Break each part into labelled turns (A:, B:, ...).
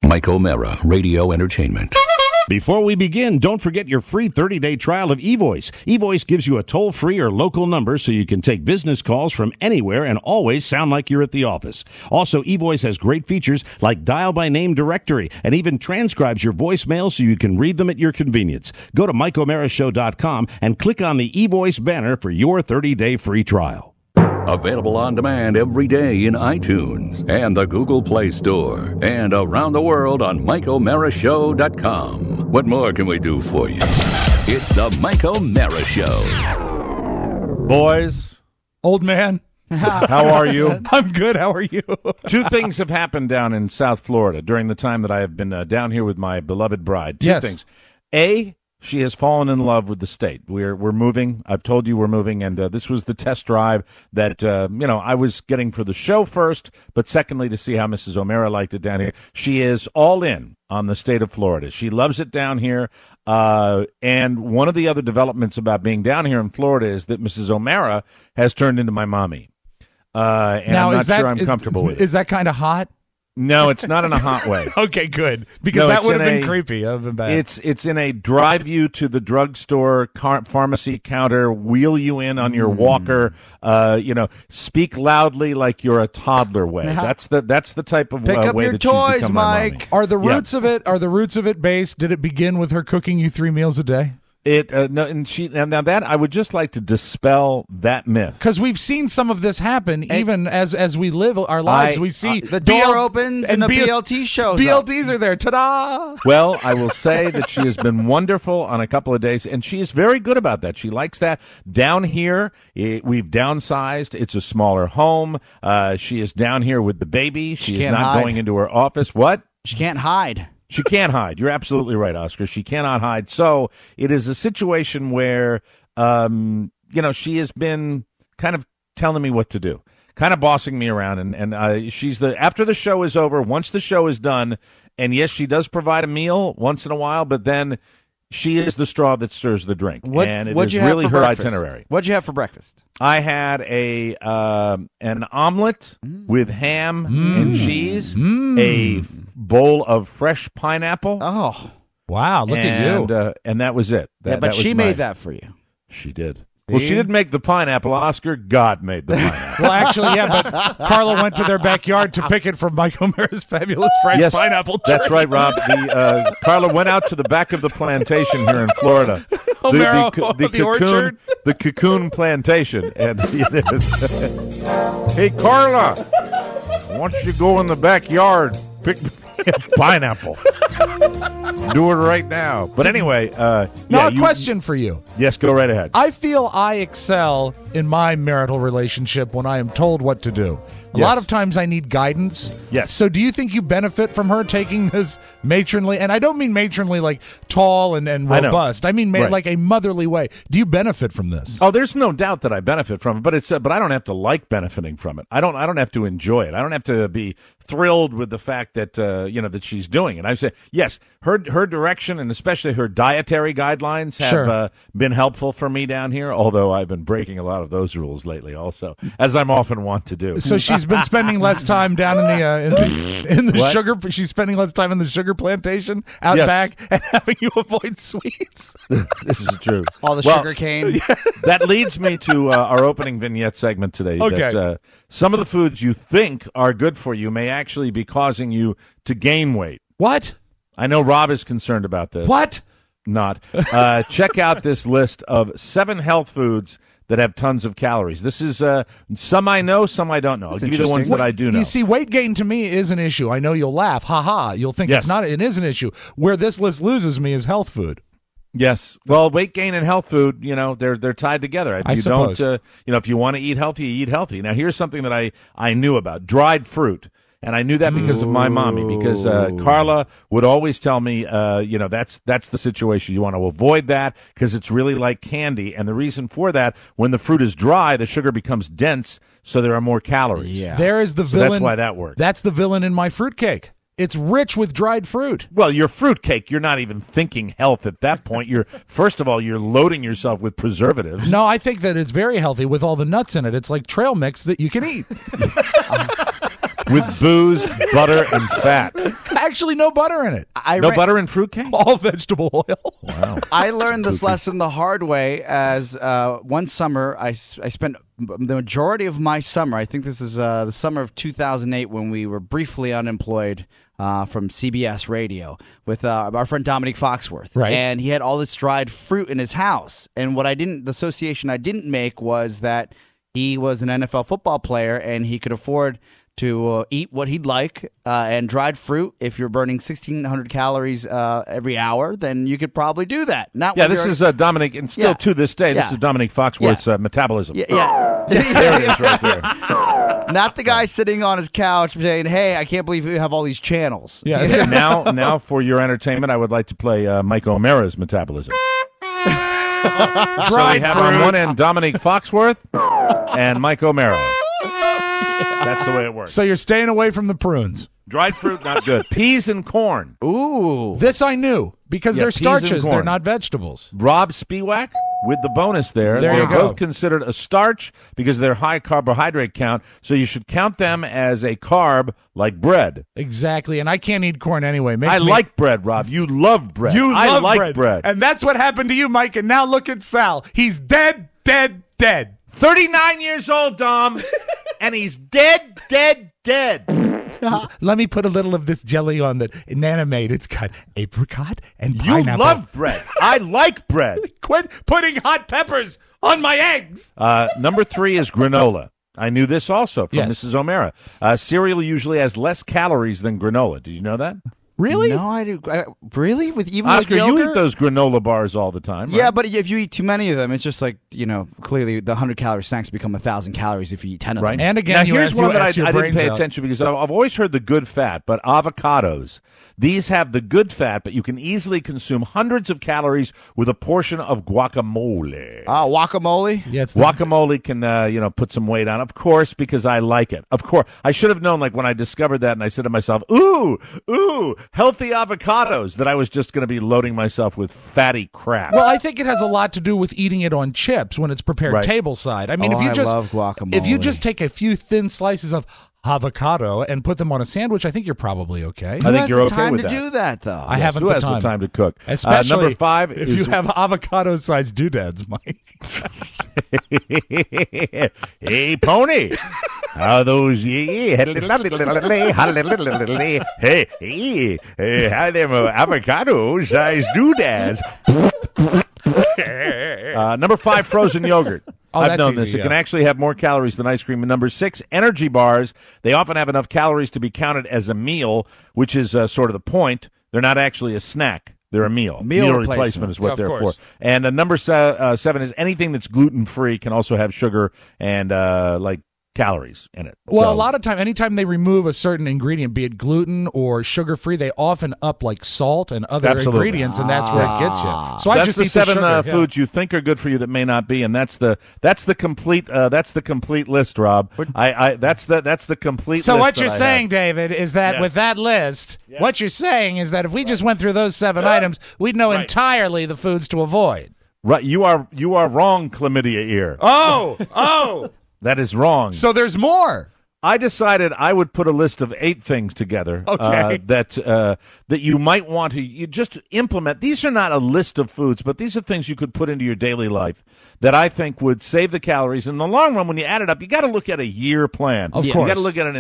A: Mike O'Mara, Radio Entertainment.
B: Before we begin, don't forget your free 30-day trial of eVoice. eVoice gives you a toll-free or local number so you can take business calls from anywhere and always sound like you're at the office. Also, eVoice has great features like dial-by-name directory and even transcribes your voicemail so you can read them at your convenience. Go to MikeO'MaraShow.com and click on the eVoice banner for your 30-day free trial.
A: Available on demand every day in iTunes and the Google Play Store and around the world on MikeO'MaraShow.com. What more can we do for you? It's the Mike O'Mara Show.
C: Boys.
D: Old man.
C: How are you?
D: I'm good. How are you?
C: Two things have happened down in South Florida during the time that I have been down here with my beloved bride. Two things. A, she has fallen in love with the state. We're moving. I've told you we're moving, and this was the test drive that I was getting for the show first, but secondly to see how Mrs. O'Mara liked it down here. She is all in on the state of Florida. She loves it down here. And one of the other developments about being down here in Florida is that Mrs. O'Mara has turned into my mommy. And now, I'm not sure I'm comfortable with it.
D: Is that kind of hot?
C: No, it's not in a hot way.
D: Okay, good. Because that would have been creepy. That would have been bad.
C: It's in a drive you to the drugstore pharmacy counter, wheel you in on your walker, speak loudly like you're a toddler way. That's the type of
E: Pick up
C: way
E: your
C: that
E: toys,
C: she's become my
E: Mike.
C: mommy.
D: Are the roots of it based? Did it begin with her cooking you 3 meals a day?
C: Now that I would just like to dispel that myth,
D: because we've seen some of this happen even as we live our lives. We see
E: the door opens and a BLT shows
D: BLTs are there. Ta-da!
C: Well, I will say that she has been wonderful on a couple of days, and she is very good about that. She likes that. Down here, we've downsized. It's a smaller home. She is down here with the baby. She is not going into her office. What?
E: She can't hide.
C: She can't hide. You're absolutely right, Oscar. She cannot hide. So it is a situation where, she has been kind of telling me what to do, kind of bossing me around. And she's after the show is over, once the show is done, and yes, she does provide a meal once in a while, but then she is the straw that stirs the drink. And it is really her itinerary.
E: What'd you have for breakfast?
C: I had an omelet with ham and cheese, a bowl of fresh pineapple.
E: Oh,
D: wow! Look at you.
C: And that was it.
E: But she made that for you.
C: She did. Well, she didn't make the pineapple, Oscar. God made the pineapple.
D: Well, actually, yeah, but Carla went to their backyard to pick it from Mike O'Mara's fabulous fresh pineapple tree.
C: That's right, Rob. Carla went out to the back of the plantation here in Florida.
D: The orchard?
C: The cocoon plantation. And hey, Carla, why don't you go in the backyard, pick pineapple. Do it right now. But anyway,
D: now a question for you.
C: Yes, go right ahead.
D: I feel I excel in my marital relationship when I am told what to do. A lot of times I need guidance.
C: Yes.
D: So do you think you benefit from her taking this matronly, and I don't mean matronly like tall and robust. I mean like a motherly way. Do you benefit from this?
C: Oh, there's no doubt that I benefit from it, but I don't have to like benefiting from it. I don't have to enjoy it. I don't have to be thrilled with the fact that that she's doing it. I say yes, her direction and especially her dietary guidelines have been helpful for me down here. Although I've been breaking a lot of those rules lately, also, as I'm often want to do.
D: So she's been spending less time down in the sugar. She's spending less time in the sugar plantation out back and having you avoid sweets.
C: This is true.
E: All the sugar cane.
C: That leads me to our opening vignette segment today.
D: Okay.
C: That, some of the foods you think are good for you may actually be causing you to gain weight.
D: What?
C: I know Rob is concerned about this.
D: What?
C: Not. Check out this list of 7 health foods that have tons of calories. This is some I know, some I don't know. I'll give you the ones that I do know.
D: You see, weight gain to me is an issue. I know you'll laugh. Ha ha. You'll think it's not. It is an issue. Where this list loses me is health food.
C: Yes. Well, weight gain and health food, they're tied together.
D: I suppose.
C: If you want to eat healthy, you eat healthy. Now, here's something that I knew about. Dried fruit. And I knew that because of my mommy, because Carla would always tell me, that's the situation. You want to avoid that because it's really like candy. And the reason for that, when the fruit is dry, the sugar becomes dense, so there are more calories.
E: Yeah.
D: There is the villain.
C: That's why that works.
D: That's the villain in my fruitcake. It's rich with dried fruit.
C: Well, your fruitcake, you're not even thinking health at that point. First of all, you're loading yourself with preservatives.
D: No, I think that it's very healthy with all the nuts in it. It's like trail mix that you can eat.
C: with booze, butter, and fat.
D: Actually, no butter in it.
C: No butter in fruitcake?
D: All vegetable oil.
C: Wow.
E: I learned this lesson the hard way as one summer I spent the majority of my summer, I think this is the summer of 2008 when we were briefly unemployed from CBS Radio with our friend Dominic Foxworth.
D: Right.
E: And he had all this dried fruit in his house. And the association I didn't make was that he was an NFL football player and he could afford to eat what he'd like, and dried fruit, if you're burning 1,600 calories every hour, then you could probably do that.
C: This is Dominic, and still to this day, this is Dominic Foxworth's metabolism.
E: Yeah.
C: There it is right there.
E: Not the guy sitting on his couch saying, hey, I can't believe you have all these channels.
D: Yeah.
C: Now, for your entertainment, I would like to play Mike O'Mara's metabolism. So we have on one end Dominic Foxworth and Mike O'Mara. That's the way it works.
D: So you're staying away from the prunes.
C: Dried fruit, not good. Peas and corn.
E: Ooh.
D: This I knew because they're
C: peas and
D: starches.
C: corn.
D: They're not vegetables.
C: Rob Spiewak with the bonus there.
D: There
C: They're
D: you go.
C: both considered a starch because of their high carbohydrate count, so you should count them as a carb like bread.
D: Exactly, and I can't eat corn anyway.
C: I like bread, Rob. You love bread. I like bread.
D: And that's what happened to you, Mike, and now look at Sal. He's dead.
C: 39 years old, Dom, and he's dead.
D: Let me put a little of this jelly on the Nanamade. It's got apricot and
C: You
D: pineapple.
C: love bread. I like bread.
D: Quit putting hot peppers on my eggs.
C: Number 3 is granola. I knew this also from
D: Yes.
C: Mrs. O'Mara. Cereal usually has less calories than granola. Did you know that?
D: Really?
E: No, I do. Really? With even
C: Oscar,
E: with yogurt?
C: you eat those granola bars all the time, right?
E: Yeah, but if you eat too many of them, it's just like, clearly the 100-calorie snacks become 1,000 calories if you eat 10 of
C: Right.
E: them.
D: And again,
C: now,
D: you
C: here's
D: ask-
C: one
D: you
C: that
D: ask your
C: I didn't
D: brains
C: pay
D: out.
C: attention because I've always heard the good fat, but avocados. These have the good fat, but you can easily consume hundreds of calories with a portion of guacamole.
E: Guacamole?
D: Yeah, it's
C: Guacamole can, put some weight on, of course, because I like it. Of course, I should have known. Like when I discovered that, and I said to myself, "Ooh, healthy avocados." That I was just going to be loading myself with fatty crap.
D: Well, I think it has a lot to do with eating it on chips when it's prepared
C: Right.
D: tableside. I mean,
E: Oh,
D: if you
E: I
D: just
E: love guacamole.
D: if you just take a few thin slices of avocado and put them on a sandwich, I think you're probably okay.
C: I think
E: Who
C: you're
E: has the
C: okay
E: time
C: with
E: to
C: that.
E: do that, though?
D: I haven't
C: Who
D: the
C: has
D: time.
C: the time to cook?
D: Especially
C: Number 5
D: if
C: is
D: you have avocado-sized doodads, Mike.
C: Hey, pony. How those hey, how them avocado-sized doodads. Number 5, frozen yogurt.
D: Oh,
C: I've
D: that's
C: known
D: easy,
C: this. It
D: yeah.
C: can actually have more calories than ice cream. And number 6, energy bars. They often have enough calories to be counted as a meal, which is sort of the point. They're not actually a snack. They're a meal.
E: Meal
C: replacement
E: replacement.
C: is what
D: Yeah, of
C: they're
D: course.
C: for. And number 7 is anything that's gluten-free can also have sugar and like calories in it.
D: Well,
C: So-
D: a lot of time, anytime they remove a certain ingredient, be it gluten or sugar-free, they often up like salt and other
C: Absolutely.
D: ingredients, and that's where it gets you. So I
C: that's
D: just
C: the
D: eat
C: 7
D: the sugar.
C: foods you think are good for you that may not be, and that's the complete list, Rob. That's the complete.
D: So
C: list
D: what
C: that
D: you're
C: I
D: saying,
C: have.
D: David, is that
C: Yes.
D: with that list, what you're saying is that if we just went through those 7 items, we'd know
C: Right.
D: entirely the foods to avoid.
C: Right, you are wrong, chlamydia ear.
D: Oh.
C: That is wrong.
D: So there's more.
C: I decided I would put a list of 8 things together
D: Okay.
C: that you might want to you just implement. These are not a list of foods, but these are things you could put into your daily life that I think would save the calories. In the long run, when you add it up, you got to look at a year plan.
D: Of
C: You
D: course.
C: got to look at an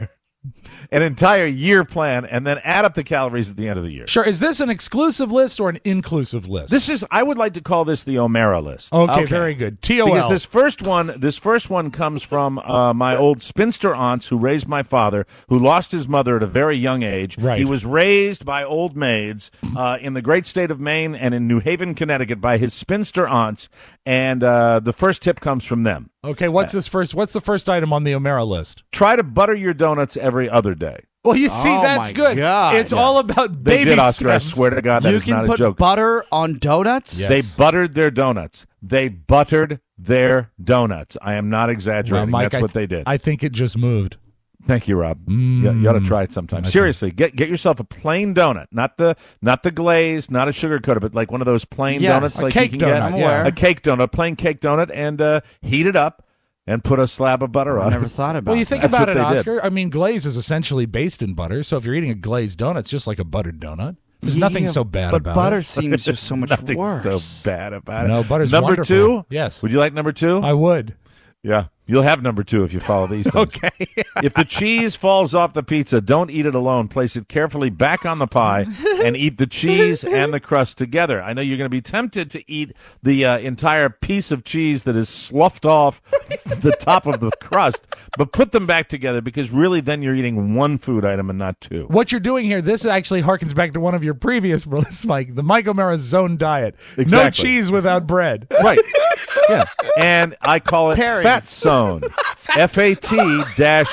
C: entire year plan and then add up the calories at the end of the year.
D: Sure. Is this an exclusive list or an inclusive list?
C: I would like to call this the O'Mara list.
D: Okay, very good. TOL.
C: Because this first one comes from my old spinster aunts who raised my father, who lost his mother at a very young age.
D: Right.
C: He was raised by old maids in the great state of Maine and in New Haven, Connecticut, by his spinster aunts. And the first tip comes from them.
D: Okay, what's the first item on the O'Mara list?
C: Try to butter your donuts every other day.
D: Well, you see,
E: Oh,
D: that's
E: my
D: good.
E: God.
D: It's all about
C: They
D: baby
C: did, Oscar. I
D: steps.
C: swear to God, that
E: You
C: is not
E: can
C: a
E: put
C: joke.
E: butter on donuts?
D: Yeah.
C: They
D: Yes.
C: buttered their donuts. They buttered their donuts. I am not
D: Well,
C: exaggerating.
D: Mike,
C: That's what they did.
D: I think it just moved.
C: Thank you, Rob. You ought to try it sometime. Seriously, get yourself a plain donut, not the glaze, not a sugar coated, but like one of those plain
E: Yes.
C: donuts,
E: A
C: like
D: cake
C: you can
D: donut,
C: get.
E: I'm aware.
C: A cake donut, plain cake donut, and heat it up. and put a slab of butter on it.
E: I never thought about it.
D: Well, you think
C: That's
D: about
C: what
D: it,
C: they did.
D: Oscar. I mean, glaze is essentially based in butter, so if you're eating a glazed donut, it's just like a buttered donut. There's nothing so bad about it.
E: But butter seems just so much
C: Nothing
E: worse.
C: so bad about it.
D: No, butter's
C: number
D: wonderful.
C: 2?
D: Yes.
C: Would you like number 2?
D: I would.
C: Yeah. You'll have number 2 if you follow these things.
D: Okay.
C: If the cheese falls off the pizza, don't eat it alone. Place it carefully back on the pie and eat the cheese and the crust together. I know you're going to be tempted to eat the entire piece of cheese that is sloughed off the top of the crust, but put them back together because really then you're eating one food item and not 2.
D: What you're doing here, this actually harkens back to one of your previous lists, Mike, the Mike O'Mara Zone Diet.
C: Exactly.
D: No cheese without bread.
C: Right. Yeah. And I call it
E: Perry's.
C: Fat Zone. FAT-SONE.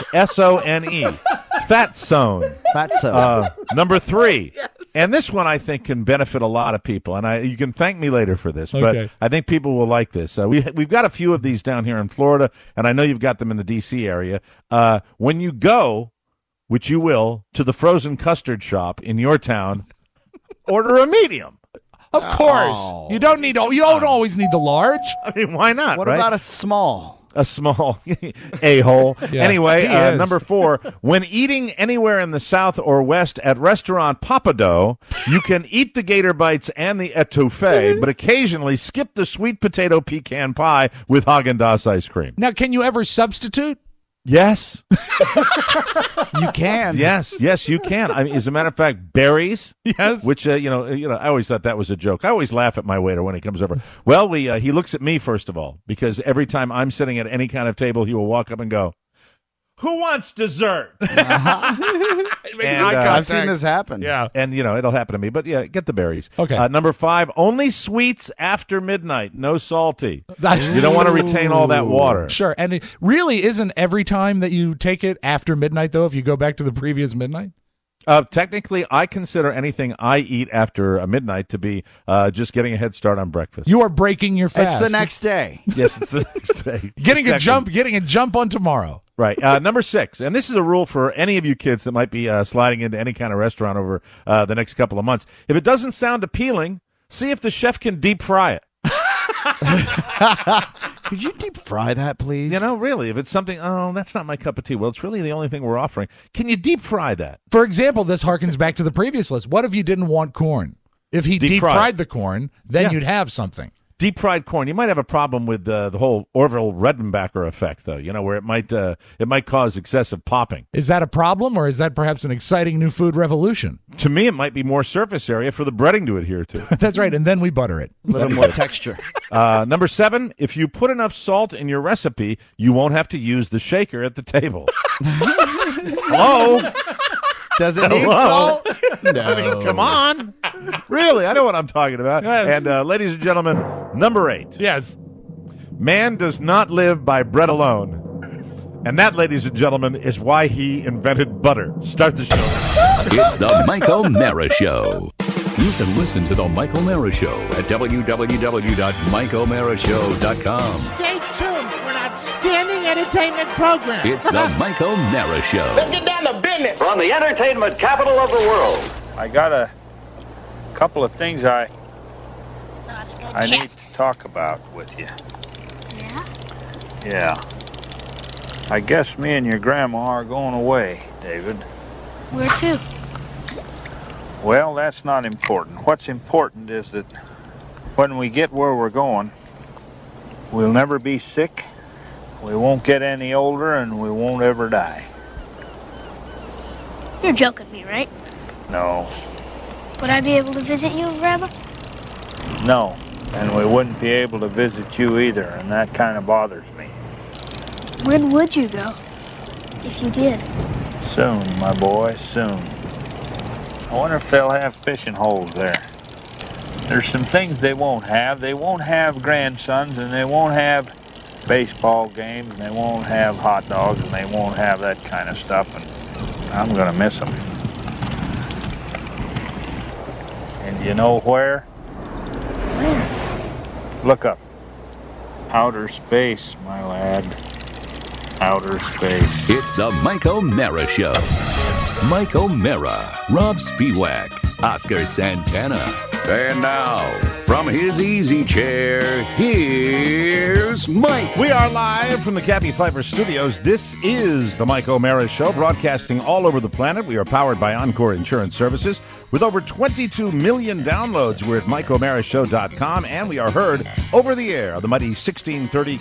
C: Fat Zone.
E: Fatso.
C: Number 3. Yes. And this one I think can benefit a lot of people. And you can thank me later for this, but
D: Okay.
C: I think people will like this. We've got a few of these down here in Florida, and I know you've got them in the D.C. area. When you go, which you will, to the frozen custard shop in your town, order a medium.
D: Of course.
E: Oh.
D: You don't always need the large.
C: I mean, why not,
E: What
C: right?
E: about a small?
C: A small a-hole.
D: Yeah,
C: Anyway,
D: he is.
C: number 4, when eating anywhere in the South or West at restaurant Papado, you can eat the gator bites and the etouffee, but occasionally skip the sweet potato pecan pie with Haagen-Dazs ice cream.
D: Now, can you ever substitute?
C: Yes.
E: You can.
C: Yes, you can. I mean, as a matter of fact, berries.
D: Yes.
C: Which I always thought that was a joke. I always laugh at my waiter when he comes over. Well, he looks at me first of all because every time I'm sitting at any kind of table, he will walk up and go, "Who wants dessert?" And,
E: I've seen this happen.
D: Yeah.
C: And, it'll happen to me. But, yeah, get the berries.
D: Okay.
C: Number 5, only sweets after midnight. No salty. You don't want to retain all that water.
D: Sure. And it really isn't every time that you take it after midnight, though, if you go back to the previous midnight?
C: Technically, I consider anything I eat after midnight to be just getting a head start on breakfast.
D: You are breaking your fast.
E: It's the next day.
C: Yes, it's the next day.
D: Getting
C: Exactly.
D: a jump on tomorrow.
C: Right. Number 6, and this is a rule for any of you kids that might be sliding into any kind of restaurant over the next couple of months. If it doesn't sound appealing, see if the chef can deep fry it.
E: Could you deep fry that, please?
C: Really, if it's something, that's not my cup of tea. Well, it's really the only thing we're offering. Can you deep fry that?
D: For example, this harkens back to the previous list. What if you didn't want corn? If he
C: Deep
D: deep
C: fried.
D: fried the corn, then
C: Yeah.
D: you'd have something.
C: Deep fried corn. You might have a problem with the whole Orville Redenbacher effect, though. Where it might cause excessive popping.
D: Is that a problem, or is that perhaps an exciting new food revolution?
C: To me, it might be more surface area for the breading to adhere to.
D: That's right, and then we butter it.
E: A little more texture.
C: Number 7, if you put enough salt in your recipe, you won't have to use the shaker at the table. Hello?
E: Does it need
C: Hello?
E: salt? No.
C: I mean, come on. Really, I know what I'm talking about.
D: Yes.
C: And ladies and gentlemen, number 8.
D: Yes.
C: Man does not live by bread alone. And that, ladies and gentlemen, is why he invented butter. Start the show.
A: It's the Mike O'Mara Show. You can listen to the Mike O'Mara Show at www.mikeomarashow.com.
F: Stay tuned for an outstanding entertainment program.
A: It's the Mike O'Mara Show.
F: Let's get down to business.
G: From the entertainment capital of the world.
H: I got a couple of things I need to talk about with you. Yeah? Yeah. I guess me and your grandma are going away, David.
I: Where to?
H: Well, that's not important. What's important is that when we get where we're going, we'll never be sick, we won't get any older, and we won't ever die.
I: You're joking me, right?
H: No.
I: Would I be able to visit you, Grandma?
H: No. And we wouldn't be able to visit you either, and that kind of bothers me.
I: When would you go? If you did?
H: Soon, my boy, soon. I wonder if they'll have fishing holes there. There's some things they won't have. They won't have grandsons, and they won't have baseball games, and they won't have hot dogs, and they won't have that kind of stuff, and I'm going to miss them. And you know where?
I: Where?
H: Look up. Outer space, my lad. Outer space.
A: It's the Mike O'Mara Show. Mike O'Mara, Rob Spiewak, Oscar Santana, And now, from his easy chair, here's Mike.
C: We are live from the Kathy Pfeiffer Studios. This is the Mike O'Mara Show, broadcasting all over the planet. We are powered by Encore Insurance Services. With over 22 million downloads, we're at MikeO'MaraShow.com, and we are heard over the air on the mighty 1630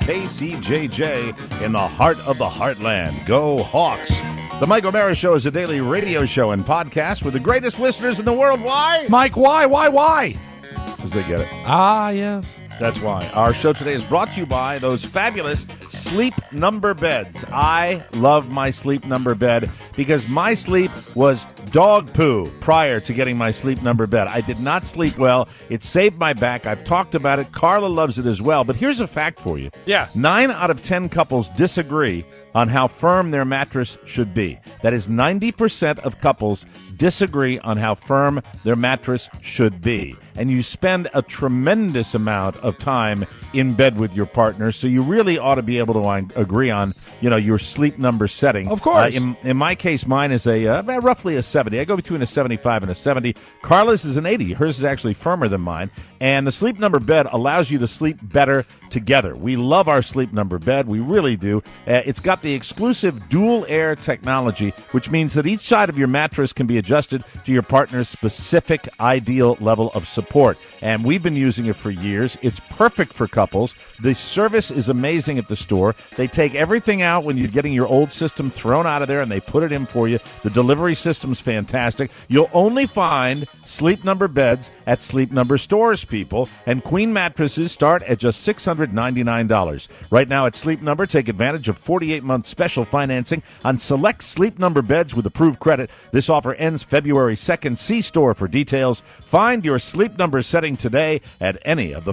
C: KCJJ in the heart of the heartland. Go Hawks! The Mike O'Mara Show is a daily radio show and podcast with the greatest listeners in the world. Why?
D: Mike, why?
C: Because they get it.
D: Ah, yes.
C: That's why. Our show today is brought to you by those fabulous Sleep Number beds. I love my Sleep Number bed because my sleep was dog poo prior to getting my Sleep Number bed. I did not sleep well. It saved my back. I've talked about it. Carla loves it as well. But here's a fact for you.
D: Yeah.
C: 9 out of 10 couples disagree on how firm their mattress should be. That is 90% of couples disagree on how firm their mattress should be. And you spend a tremendous amount of time in bed with your partner, so you really ought to be able to agree on, your Sleep Number setting.
D: Of course.
C: In my case, mine is roughly a 70. I go between a 75 and a 70. Carla's is an 80. Hers is actually firmer than mine. And the Sleep Number bed allows you to sleep better together. We love our Sleep Number bed. We really do. It's got the exclusive dual air technology, which means that each side of your mattress can be adjusted to your partner's specific ideal level of support. And we've been using it for years. It's perfect for couples. The service is amazing at the store. They take everything out when you're getting your old system thrown out of there, and they put it in for you. The delivery system's fantastic. You'll only find Sleep Number beds at Sleep Number stores, people. And queen mattresses start at just $699. Right now at Sleep Number, take advantage of 48-month special financing on select Sleep Number beds with approved credit. This offer ends February 2nd. See store for details. Find your Sleep Number setting today at any of the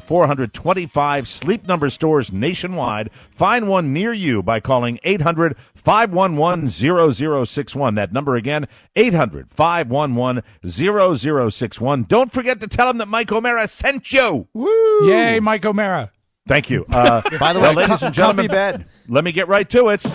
C: 425 Sleep Number stores nationwide. Find one near you by calling 800-511-0061. That number again, 800-511-0061. Don't forget to tell them that Mike O'Mara sent you.
D: Woo! Yay, Mike O'Mara.
C: Thank you.
E: By the way,
C: ladies and gentlemen,
E: bed.
C: Let me get right to it.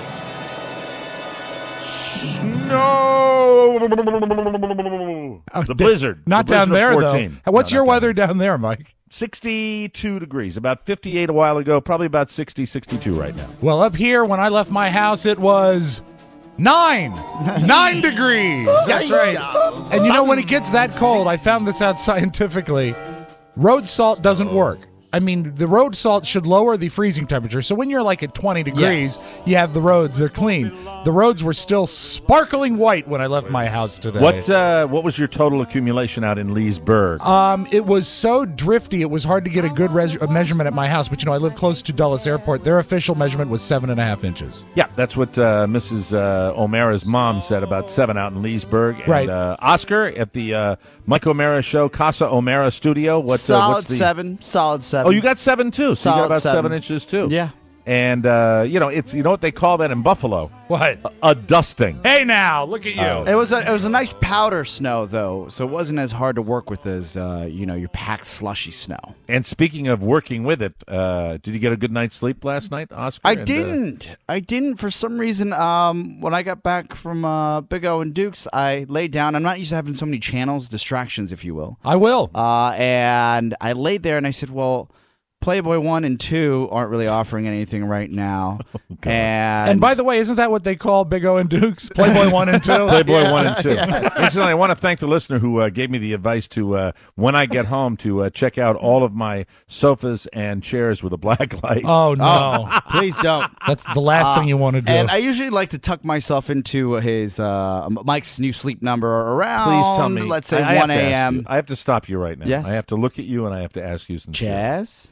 C: Snow. The blizzard.
D: Not
C: the blizzard
D: down there,
C: 14.
D: though. What's your weather down there, Mike?
C: 62 degrees. About 58 a while ago. Probably about 60, 62 right now.
D: Well, up here, when I left my house, it was 9 degrees. That's right. And when it gets that cold, I found this out scientifically, road salt doesn't work. I mean, the road salt should lower the freezing temperature. So when you're like at 20 degrees, you have the roads, they're clean. The roads were still sparkling white when I left my house today.
C: What was your total accumulation out in Leesburg?
D: It was so drifty, it was hard to get a good measurement at my house. But, I live close to Dulles Airport. Their official measurement was 7.5 inches.
C: Yeah, that's what Mrs. O'Mara's mom said, about 7 out in Leesburg. And,
D: right.
C: Oscar at the Mike O'Mara Show, Casa O'Mara Studio.
E: Solid 7.
C: Oh, you got 7 too. So you got about 7 inches too.
E: Yeah.
C: And it's what they call that in Buffalo?
D: What?
C: A dusting.
D: Hey now, look at you.
E: It was a nice powder snow though, so it wasn't as hard to work with as your packed slushy snow.
C: And speaking of working with it, did you get a good night's sleep last night, Oscar?
E: I didn't for some reason. When I got back from Big O and Duke's, I laid down. I'm not used to having so many channels, distractions, if you will.
D: I will.
E: And I laid there and I said, well, Playboy 1 and 2 aren't really offering anything right now.
D: And by the way, isn't that what they call Big O and Duke's? Playboy 1 and 2?
C: Playboy 1 and 2. Incidentally, I want to thank the listener who gave me the advice to, when I get home, to check out all of my sofas and chairs with a black light.
D: Oh, no.
E: Please don't.
D: That's the last thing you want to do.
E: And I usually like to tuck myself into his Mike's new Sleep Number around,
C: please tell me,
E: let's say 1 a.m.
C: I have to stop you right now.
E: Yes.
C: I have to look at you and I have to ask you some
E: Jazz?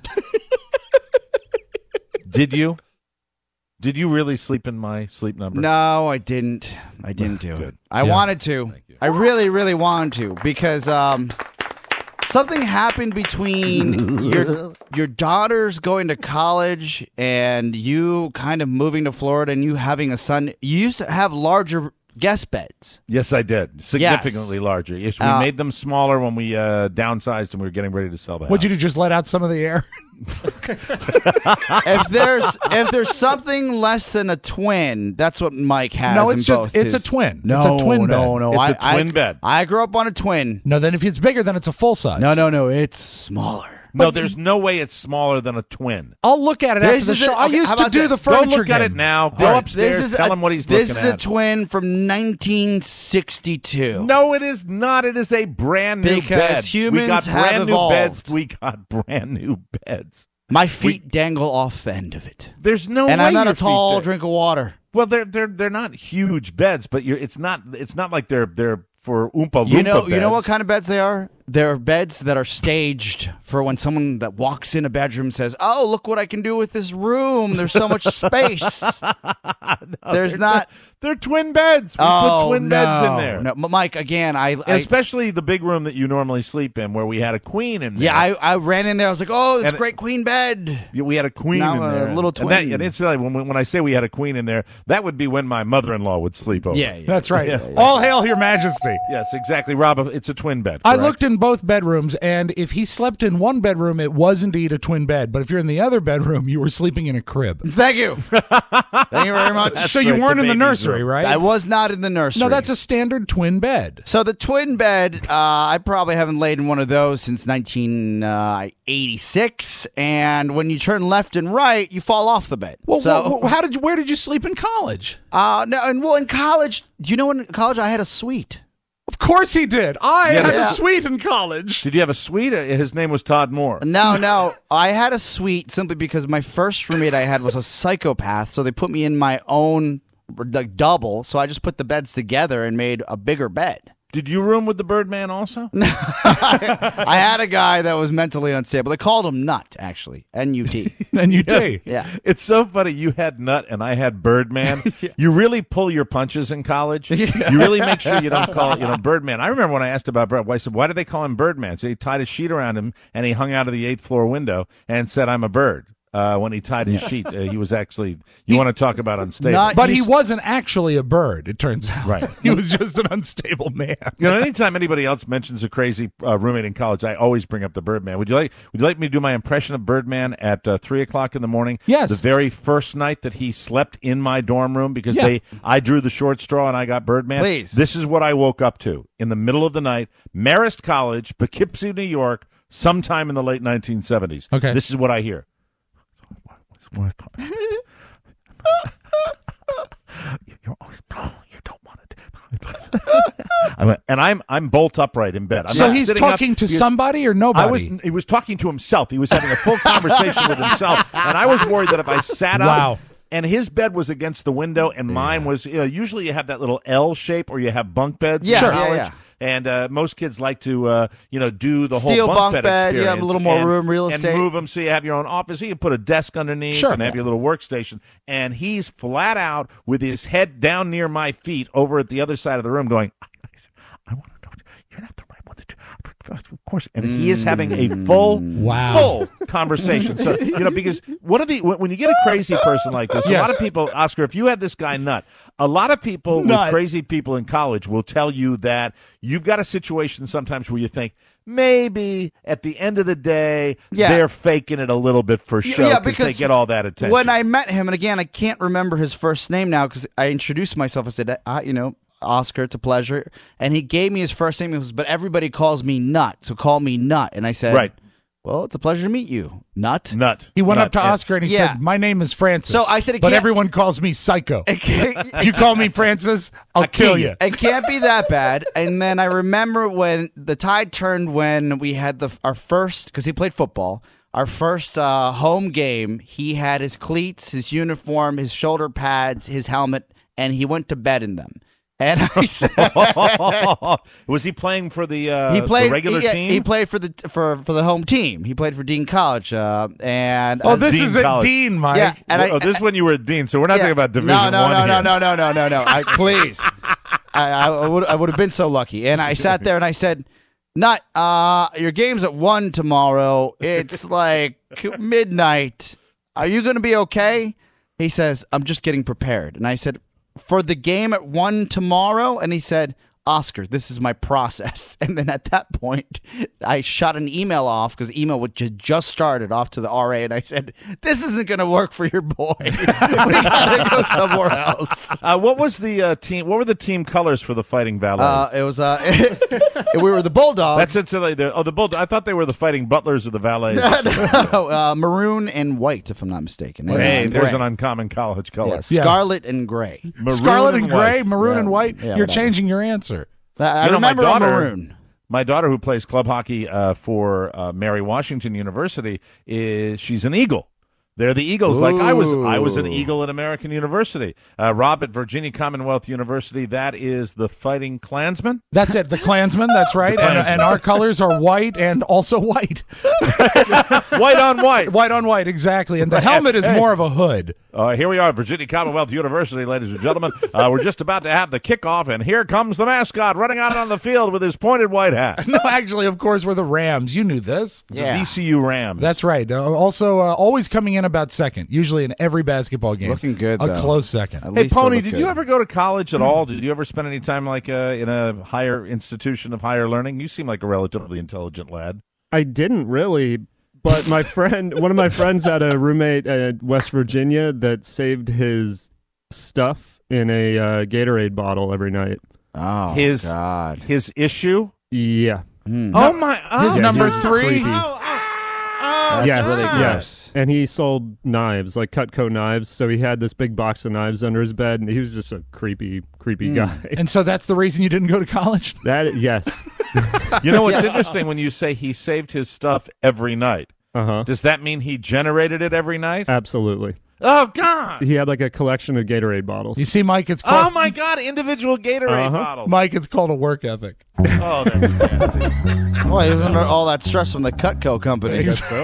C: Did you really sleep in my Sleep Number?
E: No, I didn't. I didn't do it. I
D: Yeah.
E: wanted to. I really, really wanted to because something happened between your daughters going to college and you kind of moving to Florida and you having a son. You used to have larger guest beds.
C: Yes, I did. Significantly larger. Yes, we made them smaller when we downsized and we were getting ready to sell the house.
D: What'd you do, just let out some of the air?
E: if there's something less than a twin, that's what Mike has.
D: No,
E: in
D: it's
E: both
D: just it's a
E: his-
D: twin.
E: No,
D: it's a twin bed.
E: no.
C: It's a twin bed.
E: I grew up on a twin.
D: No, then if it's bigger, then it's a full size.
E: No. It's smaller.
C: No, there's no way it's smaller than a twin.
D: I'll look at it
E: This
D: after the
E: is
D: show.
E: it.
D: I
E: Okay,
D: used
E: how
D: to
E: about
D: do
E: this?
D: the
C: Go
D: furniture
C: look at
D: game.
C: it now. Go upstairs. Tell him what he's looking at.
E: This is a twin from 1962.
C: No, it is not. It is a brand new
E: Because
C: bed.
E: humans
C: we got
E: have
C: brand
E: evolved.
C: new beds. We got brand new beds.
E: My feet dangle off the end of it.
C: There's no
E: And
C: way
E: I'm not
C: your
E: a tall
C: feet do-
E: drink of water.
C: Well, they're not huge beds, but it's not like they're for Oompa Loompa
E: You know
C: beds.
E: what kind of beds they are? They're beds that are staged for when someone that walks in a bedroom says, "Oh, look what I can do with this room. There's so much space."
C: They're twin beds. We put twin beds in there.
E: No, Mike. Again,
C: And especially the big room that you normally sleep in, where we had a queen in there.
E: Yeah, I ran in there. I was like, "Oh, this
C: And-
E: great queen bed."
C: Yeah, we had a queen
E: Now
C: in
E: a
C: there.
E: little twin.
C: And incidentally, when I say we had a queen in there, that would be when my mother-in-law would sleep over.
E: Yeah.
D: That's right.
C: Yes.
D: All hail your majesty.
C: Yes, exactly, Rob. It's a twin bed.
D: I
C: correct?
D: looked in both bedrooms, and if he slept in one bedroom, it was indeed a twin bed. But if you're in the other bedroom, you were sleeping in a crib.
E: Thank you. Thank you very much.
D: So you
C: right,
D: weren't
C: the
D: in the
C: baby's
D: nursery,
C: room.
D: right?
E: I was not in the nursery.
D: No, that's a standard twin bed.
E: So the twin bed, I probably haven't laid in one of those since 1986. And when you turn left and right, you fall off the bed.
D: Well,
E: so,
D: where did you sleep in college?
E: in college, do you know in college I had a suite?
D: Of course he did. I
C: Yeah,
D: had
C: yeah.
D: a suite in college.
C: Did you have a suite? His name was Todd Moore.
E: No, I had a suite simply because my first roommate I had was a psychopath. So they put me in my own double. So I just put the beds together and made a bigger bed.
C: Did you room with the Birdman also?
E: I had a guy that was mentally unstable. They called him Nut, actually, N-U-T.
D: And you did.
E: Yeah.
C: It's so funny. You had Nut and I had Birdman. You really pull your punches in college. You really make sure you don't call it, Birdman. I remember when I asked about Bird, I said, why did they call him Birdman? So he tied a sheet around him and he hung out of the 8th floor window and said, "I'm a bird." When he tied his sheet, he was actually, you want to talk about unstable.
D: But he wasn't actually a bird, it turns out.
C: Right.
D: He was just an unstable man.
C: Anytime anybody else mentions a crazy roommate in college, I always bring up the Birdman. Would you like me to do my impression of Birdman at 3:00 in the morning?
D: Yes.
C: The very first night that he slept in my dorm room because
D: Yeah.
C: I drew the short straw and I got Birdman.
E: Please.
C: This is what I woke up to in the middle of the night, Marist College, Poughkeepsie, New York, sometime in the late 1970s.
D: Okay.
C: This is what I hear. You're always you don't want it. I'm bolt upright in bed. I'm
D: So
C: not
D: he's
C: sitting up.
D: talking to
C: He-
D: somebody or nobody?
C: He was talking to himself. He was having a full conversation with himself, and I was worried that if I sat up.
D: Wow.
C: And his bed was against the window, and mine was. Usually, you have that little L shape, or you have bunk beds
E: Yeah,
C: in
E: sure.
C: college.
E: Yeah.
C: And most kids like to, do the
E: Steel
C: whole
E: bunk
C: bed
E: bed, you
C: experience.
E: have a little more room, real estate.
C: and move them so you have your own office. You can put a desk underneath,
D: Sure.
C: and have your little workstation. And he's flat out with his head down near my feet, over at the other side of the room, going, "I want to know. You're not the right one to do." Of course, and he is having a full conversation. So because when you get a crazy person like this, a lot of people, Oscar, if you had this guy Nut, a lot of people with crazy people in college will tell you that you've got a situation sometimes where you think maybe at the end of the day they're faking it a little bit for show because they get all that attention.
E: When I met him, and again, I can't remember his first name now because I introduced myself. I said, Oscar, it's a pleasure. And he gave me his first name. He goes, but everybody calls me Nut, so call me Nut. And I said,
C: Right.
E: Well, it's a pleasure to meet you, Nut.
D: He went
C: Nut,
D: up to
C: yeah.
D: Oscar and he said, "My name is Francis."
E: So I said,
D: but everyone calls me Psycho. If you call me Francis, I'll kill you.
E: It can't be that bad. And then I remember when the tide turned when we had our first, because he played football, our first home game. He had his cleats, his uniform, his shoulder pads, his helmet, and he went to bed in them. And I said,
C: was he playing for the regular team?
E: He played for the home team. He played for Dean College. And
D: this
C: Dean
D: is at
C: College.
D: Dean, Mike.
E: Yeah, and
C: this is when you were a dean, so we're not talking about Division I here.
E: No. Please, I would have been so lucky. And I sat there and I said, "Nut, your game's at 1 tomorrow. It's like midnight. Are you going to be okay?" He says, "I'm just getting prepared." And I said, "For the game at 1 tomorrow?" And he said, Oscar, this is my process. And then at that point, I shot an email off because email would just started off to the RA, and I said, "This isn't going to work for your boy. We got to go somewhere else."
C: What was the team? What were the team colors for the Fighting Valets?
E: It was we were the Bulldogs.
C: That's it. The Bulldogs. I thought they were the Fighting Butlers or the Valets.
E: No, maroon and white, if I'm not mistaken.
C: Hey, there's an uncommon college color.
E: Yeah, scarlet and gray.
D: Scarlet and gray, maroon and white.
E: Yeah,
D: You're changing your answer.
E: I remember maroon.
C: My daughter, who plays club hockey for Mary Washington University, she's an Eagle. They're the Eagles. Like I was an Eagle at American University. Rob at Virginia Commonwealth University, that is the Fighting Klansmen.
D: That's it, the Klansmen, that's right. And our colors are white and also white.
C: White on white.
D: White on white, exactly. And the helmet is more of a hood.
C: Here we are, Virginia Commonwealth University, ladies and gentlemen. We're just about to have the kickoff, and here comes the mascot running out on the field with his pointed white hat.
D: No, actually, of course, we're the Rams. You knew this.
E: Yeah.
C: The VCU Rams.
D: That's right. Also, always coming in about second, usually in every basketball game.
E: Looking good,
D: a
E: though.
D: close second.
C: Hey, Pony, did you ever go to college at all? Did you ever spend any time like in a higher institution of higher learning? You seem like a relatively intelligent lad.
J: I didn't really, but one of my friends had a roommate at West Virginia that saved his stuff in a Gatorade bottle every night.
E: Oh, God.
C: His issue?
J: Yeah.
C: Oh, my.
D: His number 3?
E: That's really gross.
J: Yes. And he sold knives, like Cutco knives. So he had this big box of knives under his bed, and he was just a creepy guy.
D: And so that's the reason you didn't go to college?
J: Yes.
C: You know what's interesting when you say he saved his stuff every night?
J: Uh-huh.
C: Does that mean he generated it every night?
J: Absolutely.
C: Oh, God.
J: He had like a collection of Gatorade bottles.
D: You see, Mike, it's called...
C: Oh, my God, individual Gatorade bottles.
D: Mike, it's called a work ethic.
C: Oh, that's nasty.
E: Well, he was under all that stress from the Cutco company.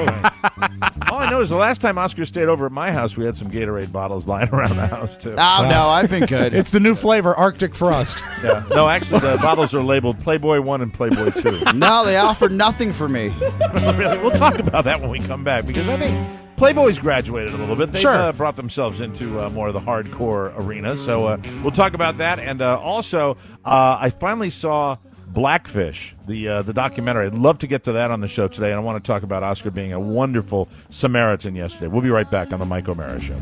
C: All I know is the last time Oscar stayed over at my house, we had some Gatorade bottles lying around the house, too.
E: Oh, no, I've been good.
D: It's the new flavor, Arctic Frost.
C: Yeah. No, actually, the bottles are labeled Playboy 1 and Playboy 2.
E: No, they offered nothing for me.
C: Really? We'll talk about that when we come back, because I think Playboy's graduated a little bit. They've brought themselves into more of the hardcore arena, so we'll talk about that. And also, I finally saw Blackfish, the documentary. I'd love to get to that on the show today, and I want to talk about Oscar being a wonderful Samaritan yesterday. We'll be right back on the Mike O'Mara Show.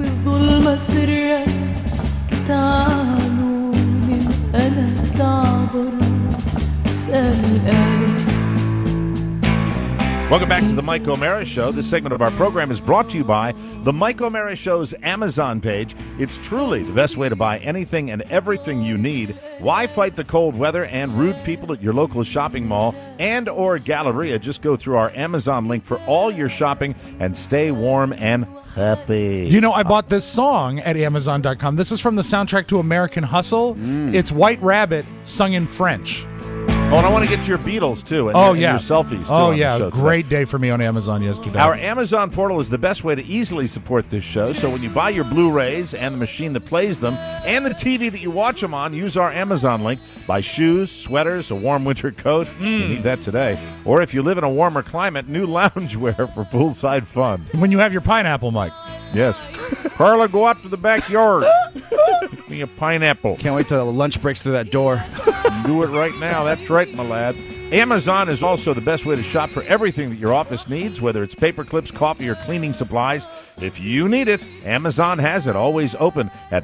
C: Welcome back to the Mike O'Mara Show. This segment of our program is brought to you by the Mike O'Mara Show's Amazon page. It's truly the best way to buy anything and everything you need. Why fight the cold weather and rude people at your local shopping mall and or Galleria? Just go through our Amazon link for all your shopping and stay warm and happy.
D: You know, I bought this song at Amazon.com. This is from the soundtrack to American Hustle. It's White Rabbit sung in French.
C: Oh, and I want to get to your Beatles, too, and your selfies, too.
D: Oh, yeah, great day for me on Amazon yesterday.
C: Our Amazon portal is the best way to easily support this show, so when you buy your Blu-rays and the machine that plays them and the TV that you watch them on, use our Amazon link. Buy shoes, sweaters, a warm winter coat. You need that today. Or if you live in a warmer climate, new loungewear for poolside fun.
D: When you have your pineapple, Mike.
C: Yes. Carla, go out to the backyard. Give me a pineapple.
E: Can't wait till lunch breaks through that door.
C: Do it right now. That's right, my lad. Amazon is also the best way to shop for everything that your office needs, whether it's paper clips, coffee, or cleaning supplies. If you need it, Amazon has it. Always open at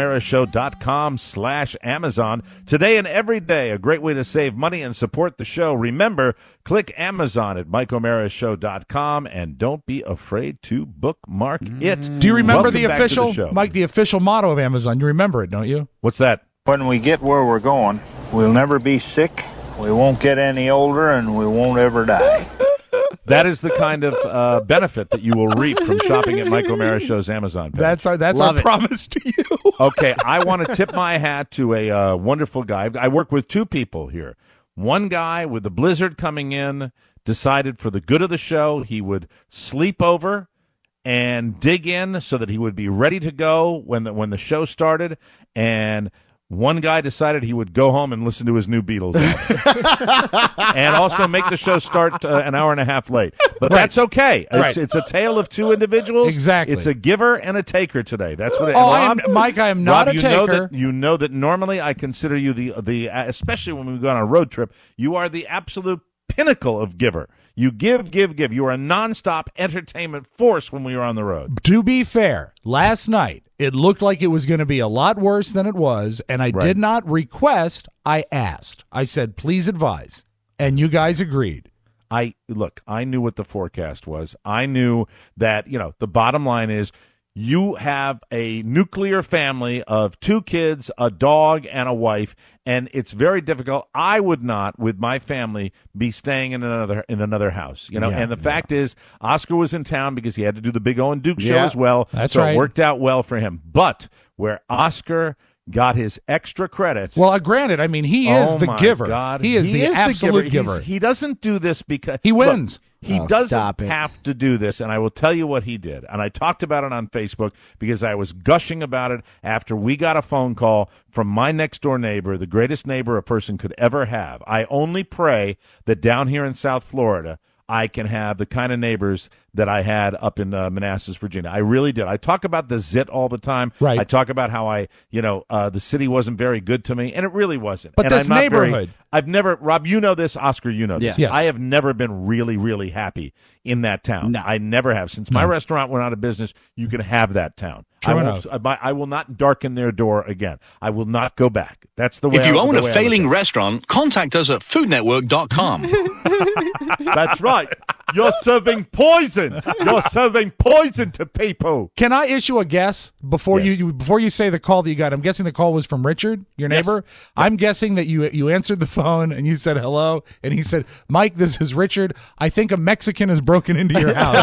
C: MikeO'MaraShow.com/Amazon. Today and every day, a great way to save money and support the show. Remember, click Amazon at MikeO'MaraShow.com, and don't be afraid to bookmark it.
D: Do you remember
C: Welcome
D: the
C: back to
D: official,
C: show.
D: Mike, the official motto of Amazon? You remember it, don't you?
C: What's that?
H: When we get where we're going, we'll never be sick, we won't get any older, and we won't ever die.
C: That is the kind of benefit that you will reap from shopping at Mike O'Mara Show's Amazon page.
D: That's our promise to you.
C: Okay, I want to tip my hat to a wonderful guy. I work with two people here. One guy with the blizzard coming in decided for the good of the show he would sleep over and dig in so that he would be ready to go when the show started. And one guy decided he would go home and listen to his new Beatles album. And also make the show start an hour and a half late. But that's okay. It's a tale of two individuals.
D: Exactly.
C: It's a giver and a taker today. That's what it is.
D: Mike, I am not
C: Rob,
D: a taker.
C: You know that normally I consider you the especially when we go on a road trip, you are the absolute pinnacle of giver. You give. You are a nonstop entertainment force when we are on the road.
D: To be fair, last night it looked like it was going to be a lot worse than it was, and I did not request. I asked. I said, "Please advise," and you guys agreed.
C: I knew what the forecast was. I knew that the bottom line is you have a nuclear family of 2 kids, a dog, and a wife, and it's very difficult. I would not, with my family, be staying in another house. And the fact is, Oscar was in town because he had to do the Big O and Duke show as well.
D: That's
C: so
D: right.
C: It worked out well for him. But where Oscar got his extra credit.
D: Well, granted, I mean, he is the giver.
C: God.
D: He is the absolute giver.
C: He doesn't do this because
D: he wins.
C: He doesn't have to do this, and I will tell you what he did. And I talked about it on Facebook because I was gushing about it after we got a phone call from my next-door neighbor, the greatest neighbor a person could ever have. I only pray that down here in South Florida, I can have the kind of neighbors that I had up in Manassas, Virginia. I really did. I talk about the zit all the time.
D: Right.
C: I talk about how the city wasn't very good to me, and it really wasn't.
D: But
C: and
D: this neighborhood.
C: I've never, Rob, you know this, Oscar, you know this.
D: Yes.
C: I have never been really, really happy in that town.
E: No.
C: I never have. Since my restaurant went out of business, you can have that town.
D: True
C: I will not darken their door again. I will not go back. That's the way.
K: If you own a failing restaurant, contact us at foodnetwork.com.
C: That's right. You're serving poison. You're serving poison to people.
D: Can I issue a guess before you say the call that you got? I'm guessing the call was from Richard, your neighbor.
C: Yes.
D: I'm guessing that you answered the phone and you said hello, and he said, "Mike, this is Richard. I think a Mexican has broken into your house."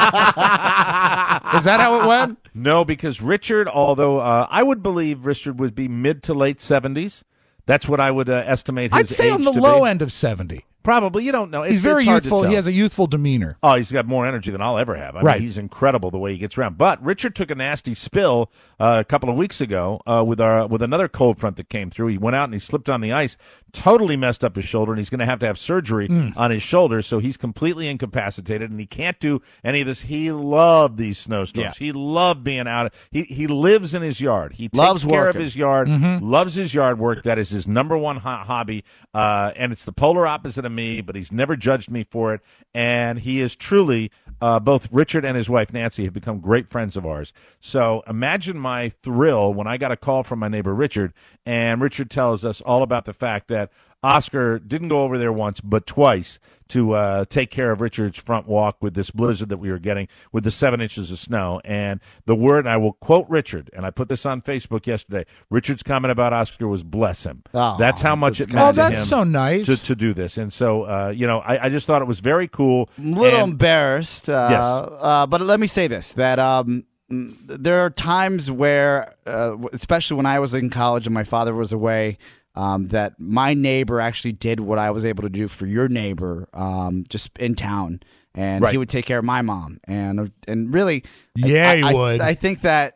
D: Is that how it went?
C: No, because Richard, although I would believe Richard would be mid to late 70s. That's what I would estimate his
D: I'd say
C: age
D: on the
C: to
D: low
C: be.
D: end of 70.
C: Probably. You don't know.
D: He's very
C: it's hard to
D: youthful.
C: tell.
D: He has a youthful demeanor.
C: Oh, he's got more energy than I'll ever have. I mean, he's incredible the way he gets around. But Richard took a nasty spill a couple of weeks ago with another cold front that came through. He went out and he slipped on the ice, totally messed up his shoulder, and he's going to have surgery on his shoulder, so he's completely incapacitated, and he can't do any of this. He loved these snowstorms. Yeah. He loved being out. He lives in his yard. He takes care of his yard, loves his yard work. That is his number one hobby, and it's the polar opposite of me, but he's never judged me for it, and he is truly both Richard and his wife Nancy have become great friends of ours. So imagine my thrill when I got a call from my neighbor Richard, and Richard tells us all about the fact that Oscar didn't go over there once but twice to take care of Richard's front walk with this blizzard that we were getting with the 7 inches of snow. And the word, and I will quote Richard, and I put this on Facebook yesterday, Richard's comment about Oscar was bless him.
E: Oh,
C: that's how much it meant to him.
D: That's so nice.
C: To do this. And so, I just thought it was very cool.
E: I'm a little embarrassed. Yes. But let me say this, that there are times where, especially when I was in college and my father was away, that my neighbor actually did what I was able to do for your neighbor, just in town, and he would take care of my mom, and really,
D: he would.
E: I think that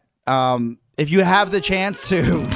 E: if you have the chance to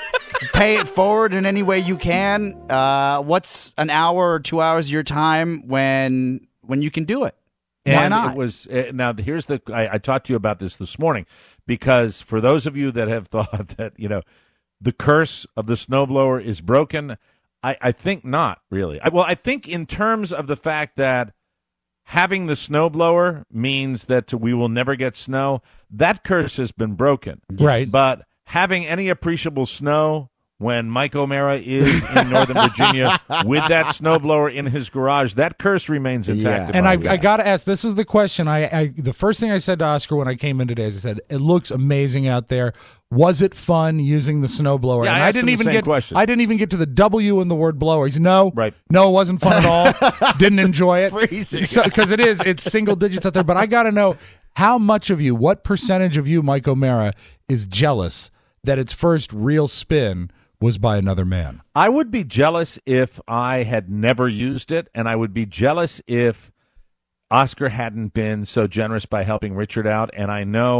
E: pay it forward in any way you can, what's an hour or 2 hours of your time when you can do it? Why not?
C: It was now. Here's I talked to you about this morning because for those of you that have thought that the curse of the snowblower is broken, I think not really. I think in terms of the fact that having the snowblower means that we will never get snow, that curse has been broken.
D: Right.
C: But having any appreciable snow when Mike O'Mara is in Northern Virginia with that snowblower in his garage, that curse remains intact.
D: And I got to ask, this is the question. The first thing I said to Oscar when I came in today is I said, it looks amazing out there. Was it fun using the snowblower?
C: Yeah,
D: and
C: I didn't even
D: get to the W in the word blower. He said, no,
C: right.
D: No, it wasn't fun at all. Didn't enjoy it.
E: Freezing.
D: Because it's single digits out there. But I got to know how much of you, what percentage of you, Mike O'Mara, is jealous that its first real spin was by another man?
C: I would be jealous if I had never used it, and I would be jealous if Oscar hadn't been so generous by helping Richard out. And I know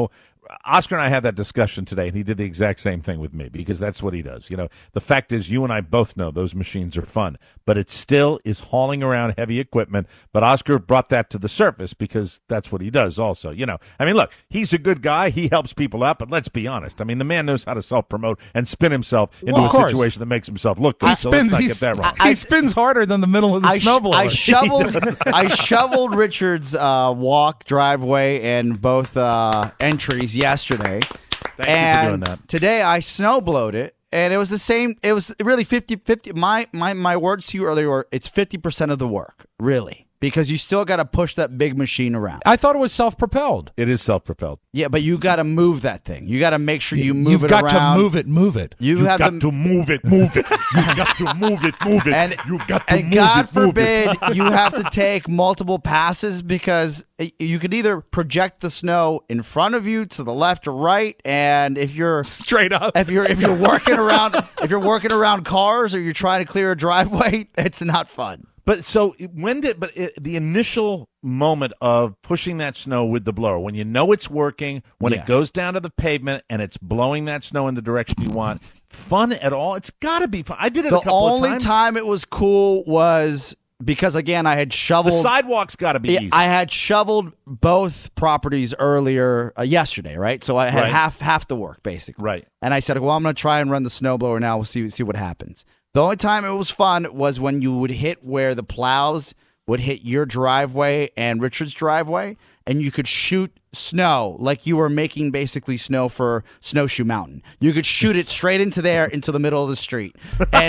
C: Oscar and I had that discussion today, and he did the exact same thing with me because that's what he does. The fact is, you and I both know those machines are fun, but it still is hauling around heavy equipment. But Oscar brought that to the surface because that's what he does also. Look, he's a good guy. He helps people out, but let's be honest. The man knows how to self-promote and spin himself into a situation that makes himself look good. So let's not get that wrong.
D: He spins harder than the middle of the snowblower.
E: I shoveled Richard's walk driveway and both entries yesterday.
C: Thank you for doing that.
E: Today I snowblowed it, and it was the same. It was really 50-50. My words to you earlier were it's 50% of the work, really. Because you still got to push that big machine around.
D: I thought it was self-propelled.
C: It is self-propelled.
E: Yeah, but you got to move that thing. You got to make sure you move it around.
D: You've got to move it.
C: You've got to move it. You've got to move it.
E: And,
C: You've got to
E: and God forbid you have to take multiple passes because you could either project the snow in front of you to the left or right, and if you're
D: straight up,
E: if you're working around cars or you're trying to clear a driveway, it's not fun.
C: But so the initial moment of pushing that snow with the blower, when you know it's working, when it goes down to the pavement and it's blowing that snow in the direction you want, fun at all? It's got to be fun. I did it a couple of times.
E: The only time it was cool was because, again, I had shoveled.
C: The sidewalk's got to be easy.
E: I had shoveled both properties earlier yesterday, right? So I had half the work, basically.
C: Right.
E: And I said, well, I'm going to try and run the snowblower now. We'll see what happens. The only time it was fun was when you would hit where the plows would hit your driveway and Richard's driveway, and you could shoot snow like you were making basically snow for Snowshoe Mountain. You could shoot it straight into the middle of the street. And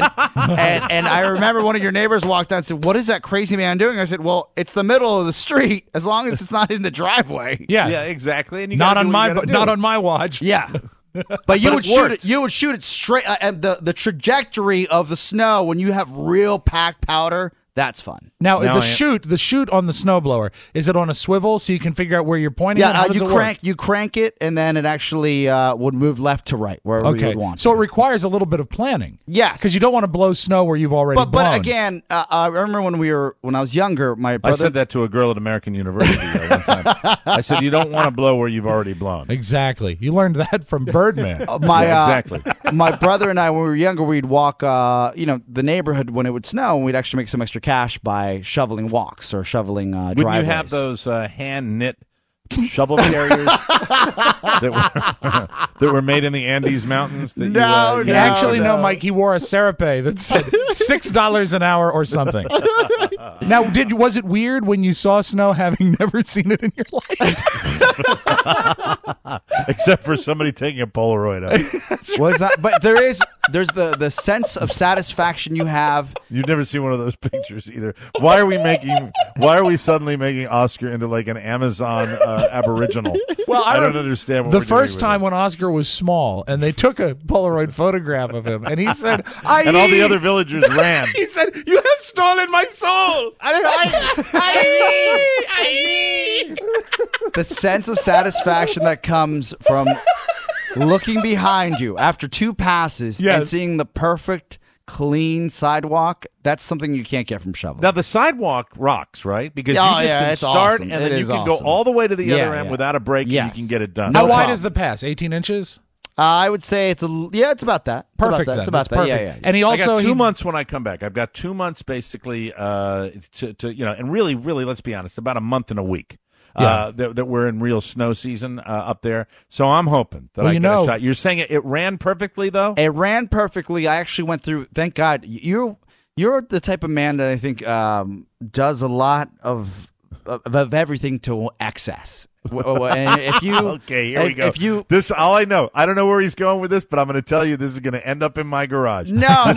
E: I remember one of your neighbors walked out and said, "What is that crazy man doing?" I said, "Well, it's the middle of the street as long as it's not in the driveway."
C: Yeah, exactly. And
D: not on my watch.
E: Yeah. But you would shoot it straight, and the trajectory of the snow when you have real packed powder. That's fun.
D: Now the chute on the snowblower, is it on a swivel so you can figure out where you're pointing?
E: Yeah, you crank it, and then it actually would move left to right wherever you would want.
D: So it requires a little bit of planning.
E: Yes,
D: because you don't want to blow snow where you've already blown.
E: But again, I remember when I was younger, my brother.
C: I said that to a girl at American University one time. I said you don't want to blow where you've already blown.
D: Exactly. You learned that from Birdman.
C: Exactly.
E: My brother and I, when we were younger, we'd walk, the neighborhood when it would snow, and we'd actually make some extra cash by shoveling walks or shoveling driveways.
C: Would you have those hand-knit shovel carriers that were made in the Andes Mountains?
D: No, Mike, he wore a serape that said $6 an hour or something. Now, was it weird when you saw snow having never seen it in your life?
C: Except for somebody taking a Polaroid of it.
E: Was that? But there's the sense of satisfaction you have.
C: You've never seen one of those pictures either. Why are we suddenly making Oscar into like an Amazon Aboriginal?
E: Well,
C: I don't understand what
D: the
C: we're doing
D: first time when Oscar was small and they took a Polaroid photograph of him and he said,
C: and all the other villagers ran.
D: He said, "You have stolen my soul."
E: The sense of satisfaction that comes from looking behind you after two passes and seeing the perfect clean sidewalk, that's something you can't get from shoveling.
C: Now the sidewalk rocks, right? Because you just can start
E: awesome.
C: and then you can go all the way to the other end without a break and you can get it done.
D: How wide is the pass? 18 inches?
E: I would say it's about that.
D: Perfect.
E: It's about that.
D: Perfect.
E: Yeah.
D: And he also
C: I got 2 months when I come back. I've got 2 months basically and really, let's be honest, about a month and a week. That we're in real snow season up there. So I'm hoping that I get a shot. You're saying it ran perfectly, though?
E: It ran perfectly. I actually went through, thank God. You're the type of man that I think does a lot of everything to excess. And if you
C: okay, here we go. This all I know. I don't know where he's going with this, but I'm going to tell you this is going to end up in my garage.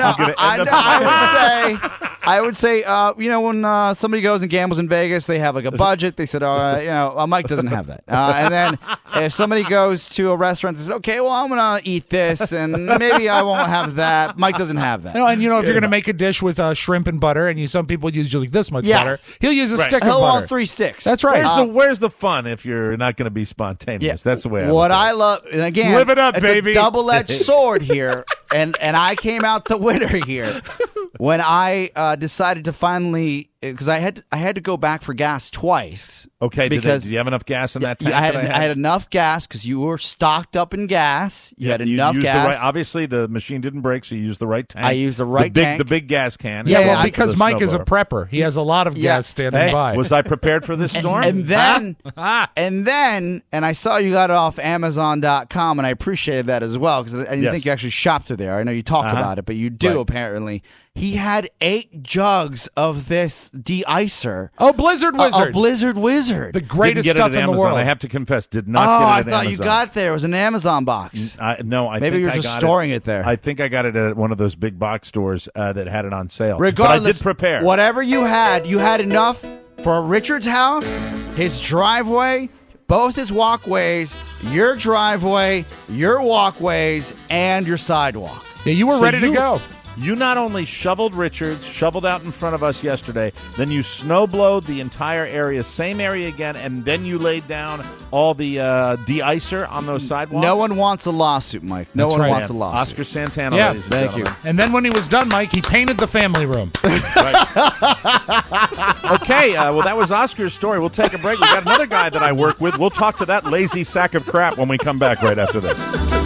E: I would say, when somebody goes and gambles in Vegas, they have like a budget. They said, Mike doesn't have that. And then if somebody goes to a restaurant, they said, okay, well, I'm going to eat this, and maybe I won't have that. Mike doesn't have that.
D: No, and if you're going to make a dish with shrimp and butter, and some people use just like this much butter, he'll use a stick of butter.
E: He'll want 3 sticks.
D: That's right.
C: Where's the fun if you're not going to be spontaneous? That's the way I
E: I love, and again,
C: live it up,
E: it's
C: baby.
E: a double-edged sword here. and I came out the winner here when I decided to finally, because I had to go back for gas twice.
C: Okay,
E: because
C: did you have enough gas in that tank?
E: I had enough gas because you were stocked up in gas. You had enough gas.
C: Obviously, the machine didn't break, so you used the right tank.
E: I used the right tank.
C: The big gas can.
D: Yeah, because Mike is a prepper. He has a lot of gas standing by.
C: Was I prepared for this storm?
E: And then I saw you got it off Amazon.com, and I appreciated that as well because I didn't think you actually shopped through there. I know you talk about it, but you do apparently. He had 8 jugs of this de-icer.
D: Oh, Blizzard Wizard.
E: A Blizzard Wizard.
D: The greatest stuff in the world.
C: I have to confess, did not get it at
E: I
C: Amazon.
E: thought you got there. It was an Amazon box.
C: Maybe
E: you're just storing it there.
C: I think I got it at one of those big box stores that had it on sale.
E: Regardless,
C: but I did prepare.
E: Whatever you had enough for Richard's house, his driveway, both his walkways, your driveway, your walkways, and your sidewalk.
D: Yeah, you were ready to go.
C: You not only shoveled Richards, shoveled out in front of us yesterday, then you snow-blowed the entire area, same area again, and then you laid down all the de-icer on those sidewalks?
E: No one wants a lawsuit, Mike. No one wants a lawsuit.
C: Oscar Santana,
D: yeah,
C: ladies and
E: thank
C: gentlemen.
E: you.
D: And then when he was done, Mike, he painted the family room.
C: Okay, well, that was Oscar's story. We'll take a break. We got another guy that I work with. We'll talk to that lazy sack of crap when we come back right after this.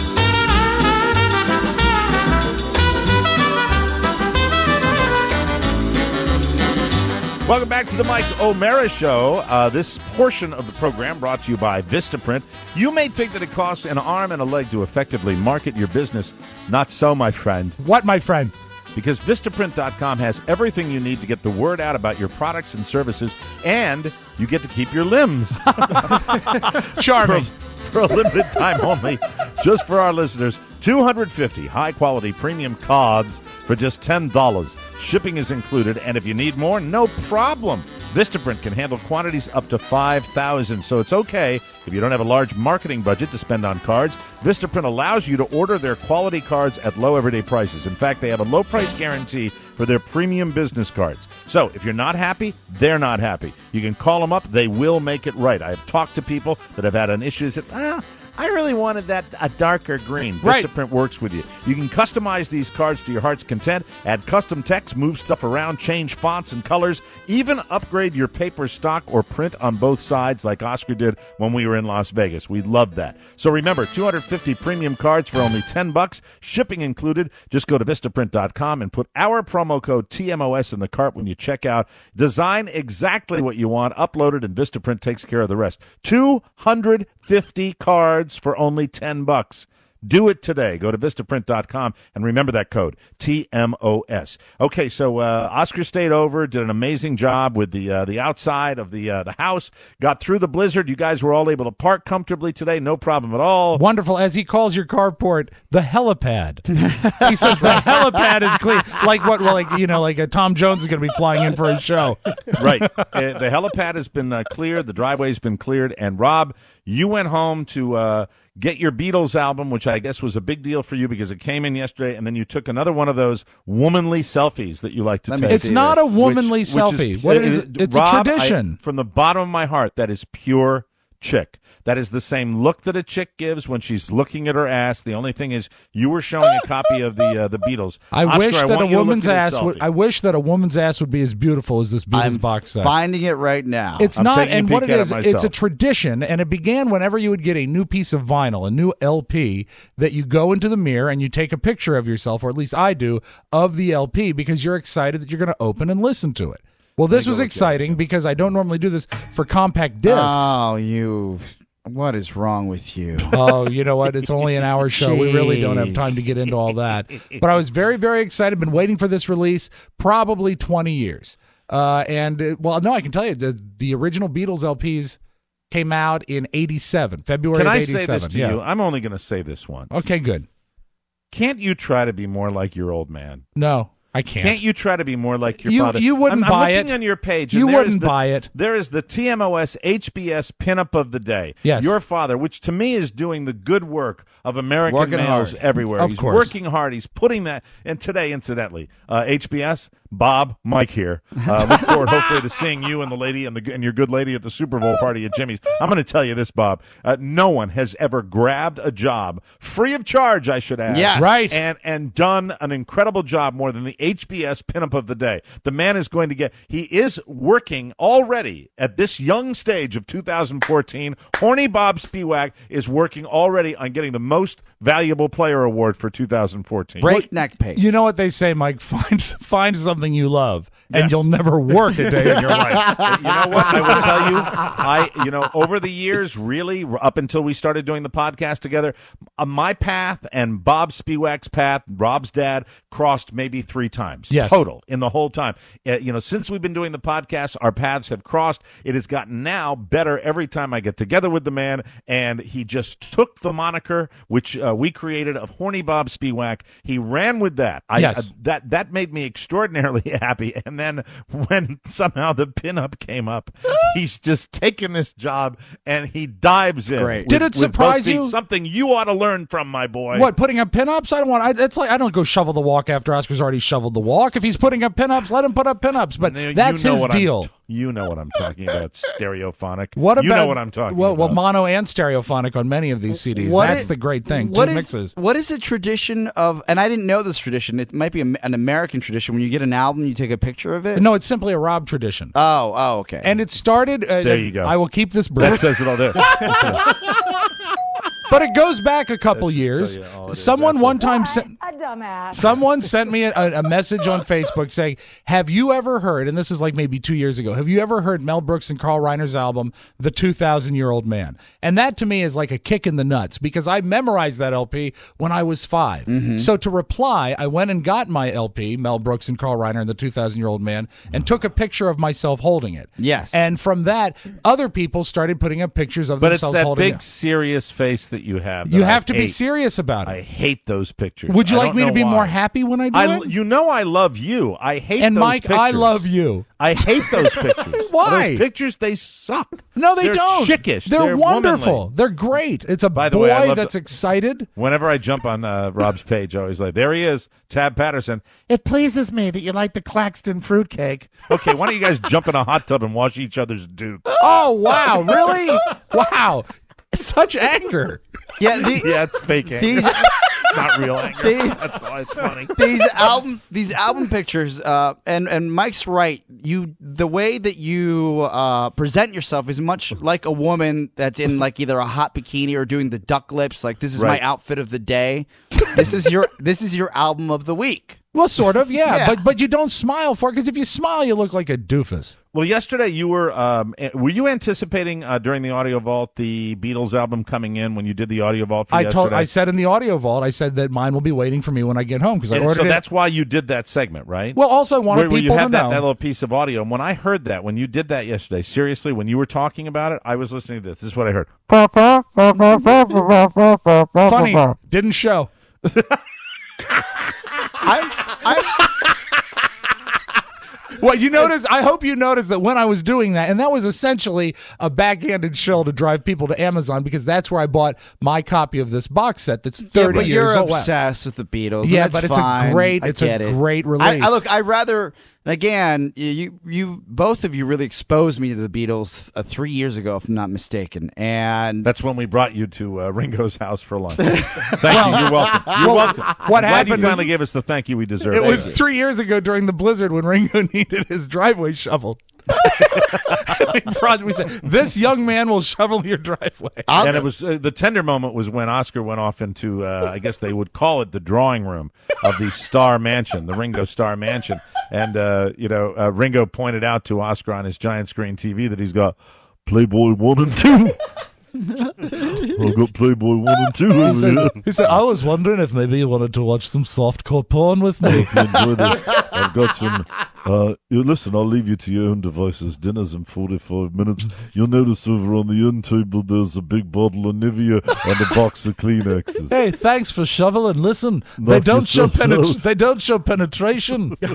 C: Welcome back to the Mike O'Mara Show. This portion of the program brought to you by Vistaprint. You may think that it costs an arm and a leg to effectively market your business. Not so, my friend.
D: What, my friend?
C: Because Vistaprint.com has everything you need to get the word out about your products and services, and you get to keep your limbs.
D: Charming.
C: For a limited time only, just for our listeners, 250 high-quality premium cards for just $10. Shipping is included, and if you need more, no problem. Vistaprint can handle quantities up to 5,000, so it's okay if you don't have a large marketing budget to spend on cards. Vistaprint allows you to order their quality cards at low everyday prices. In fact, they have a low price guarantee for their premium business cards. So if you're not happy, they're not happy. You can call them up. They will make it right. I have talked to people that have had an issue that, I really wanted a darker green.
D: Right.
C: Vistaprint works with you. You can customize these cards to your heart's content, add custom text, move stuff around, change fonts and colors, even upgrade your paper stock or print on both sides like Oscar did when we were in Las Vegas. We love that. So remember, 250 premium cards for only $10, shipping included. Just go to Vistaprint.com and put our promo code TMOS in the cart when you check out. Design exactly what you want, upload it, and Vistaprint takes care of the rest. 250 cards for only $10. Do it today. Go to Vistaprint.com and remember that code, TMOS. Okay, so Oscar stayed over, did an amazing job with the outside of the house, got through the blizzard. You guys were all able to park comfortably today, no problem at all.
D: Wonderful. As he calls your carport, the helipad. He says the helipad is clean. Like what? Well, like Tom Jones is going to be flying in for his show.
C: Right. The helipad has been cleared. The driveway's been cleared. And Rob, you went home to get your Beatles album, which I guess was a big deal for you because it came in yesterday, and then you took another one of those womanly selfies that you like to take.
D: It's not a womanly selfie. What is it? It's
C: Rob,
D: a tradition.
C: From the bottom of my heart, that is pure chick. That is the same look that a chick gives when she's looking at her ass. The only thing is, you were showing a copy of the Beatles.
D: I wish that a woman's ass would. I wish that a woman's ass would be as beautiful as this Beatles box set.
E: Finding it right now.
D: It's not, and what it is, it's a tradition, and it began whenever you would get a new piece of vinyl, a new LP, that you go into the mirror and you take a picture of yourself, or at least I do, of the LP because you're excited that you're going to open and listen to it. Well, this was exciting because I don't normally do this for compact discs.
E: Oh, you. What is wrong with you?
D: Oh, you know what? It's only an hour show. We really don't have time to get into all that. But I was very, very excited. Been waiting for this release probably 20 years. I can tell you, the original Beatles LPs came out in 87, February of 87.
C: Can I say this to you? I'm only going to say this once.
D: Okay, good.
C: Can't you try to be more like your old man?
D: No. I can't.
C: Can't you try to be more like your father?
D: You wouldn't buy it.
C: I'm looking on your page.
D: You wouldn't buy it.
C: There is the TMOS HBS pinup of the day.
D: Yes.
C: Your father, which to me is doing the good work of American males everywhere.
D: Of
C: He's
D: course.
C: working hard. He's putting that. And today, incidentally, HBS, Bob, Mike here. Look forward, hopefully, to seeing you and the lady and your good lady at the Super Bowl party at Jimmy's. I'm going to tell you this, Bob. No one has ever grabbed a job free of charge, I should add.
E: Yes.
D: Right.
C: And done an incredible job more than the HBS pinup of the day. The man is going to get. He is working already at this young stage of 2014. Horny Bob Spiewak is working already on getting the most valuable player award for 2014.
E: Breakneck pace.
D: You know what they say, Mike? Find something you love, and
C: Yes.
D: you'll never work a day in your life.
C: You know what? I will tell you, over the years, really, up until we started doing the podcast together, my path and Bob Spiewak's path, Rob's dad, crossed maybe 3 times total in the whole time. Since we've been doing the podcast, our paths have crossed. It has gotten now better every time I get together with the man, and he just took the moniker, which we created, of Horny Bob Spiewak. He ran with that. That made me extraordinarily happy. And then when somehow the pinup came up, he's just taken this job and he dives in.
E: Great.
D: Did it surprise you?
C: Something you ought to learn from, my boy.
D: What, putting up pinups? I don't want. I don't go shovel the walk after Oscar's already shoveled the walk. If he's putting up pinups, let him put up pinups. But that's his deal.
C: You know what I'm talking about. Stereophonic.
D: What about,
C: you know what I'm talking about.
D: Well, mono and stereophonic on many of these CDs. That's the great thing. Two mixes.
E: What is a tradition of, and I didn't know this tradition, it might be an American tradition, when you get an album, you take a picture of it?
D: No, it's simply a Rob tradition.
E: Oh, okay.
D: And it started.
C: There you go.
D: I will keep this brief.
C: That says it all there.
D: But it goes back a couple years. Someone one time sent Someone sent me a message on Facebook saying, "Have you ever heard?" And this is like maybe 2 years ago. Have you ever heard Mel Brooks and Carl Reiner's album, "The 2,000-Year-Old Man"? And that to me is like a kick in the nuts because I memorized that LP when I was 5.
E: Mm-hmm.
D: So to reply, I went and got my LP, Mel Brooks and Carl Reiner and the 2,000-Year-Old Man, and took a picture of myself holding it.
E: Yes.
D: And from that, other people started putting up pictures of themselves holding it.
C: But it's that big, serious face that you have.
D: You have to be serious about it.
C: I hate those pictures.
D: Would you like me to be
C: why.
D: more happy when I do it?
C: You know I love you. I hate
D: and
C: those
D: Mike,
C: pictures.
D: I love you.
C: I hate those pictures.
D: Why?
C: Those pictures, they suck.
D: No, they
C: They're
D: don't.
C: Chickish.
D: They're wonderful.
C: Womanly.
D: They're great. It's a
C: By the way, I
D: boy
C: love
D: that's excited.
C: Whenever I jump on Rob's page, I always like, there he is, Tab Patterson. It pleases me that you like the Claxton fruitcake. Okay, why don't you guys jump in a hot tub and wash each other's dukes?
D: Oh, wow. Really? Wow. Such anger.
E: Yeah,
C: it's fake anger. Not real anger. That's why it's funny.
E: These album pictures, and Mike's right. The way that you present yourself is much like a woman that's in like either a hot bikini or doing the duck lips. Like, this is my outfit of the day. This is your album of the week.
D: Well, sort of, yeah. But you don't smile for it because if you smile, you look like a doofus.
C: Well, yesterday you were you anticipating during the Audio Vault the Beatles album coming in when you did the Audio Vault for yesterday?
D: I said in the Audio Vault, I said that mine will be waiting for me when I get home because I ordered it.
C: So that's why you did that segment, right?
D: Well, also I wanted people
C: you had
D: to know.
C: that little piece of audio. And when I heard that, when you did that yesterday, seriously, when you were talking about it, I was listening to this. This is what I heard.
D: Funny. Didn't show. Well, you notice. I hope you noticed that when I was doing that, and that was essentially a backhanded shill to drive people to Amazon because that's where I bought my copy of this box set. That's 30
E: but
D: years old.
E: You're obsessed with the Beatles.
D: Yeah,
E: and
D: but it's
E: fine.
D: a great release.
E: I rather. Again, you both of you really exposed me to the Beatles 3 years ago, if I'm not mistaken, and
C: that's when we brought you to Ringo's house for lunch. Thank you. You're welcome. You're welcome.
D: What
C: happened?
D: You
C: finally gave us the thank you we deserved.
D: It was 3 years ago during the blizzard when Ringo needed his driveway shoveled. We said, "This young man will shovel your driveway."
C: And it was the tender moment was when Oscar went off into I guess they would call it the drawing room of the Star Mansion, the Ringo Star Mansion, and Ringo pointed out to Oscar on his giant screen TV that he's got Playboy 1 and 2. I've got Playboy 1 and 2.
D: He said, "I was wondering if maybe you wanted to watch some softcore porn with me."
L: If you enjoy this, I've got some. Listen, I'll leave you to your own devices. Dinner's in 45 minutes. You'll notice over on the end table there's a big bottle of Nivea and a box of Kleenexes.
D: Hey, thanks for shoveling. Listen, they don't show penetration.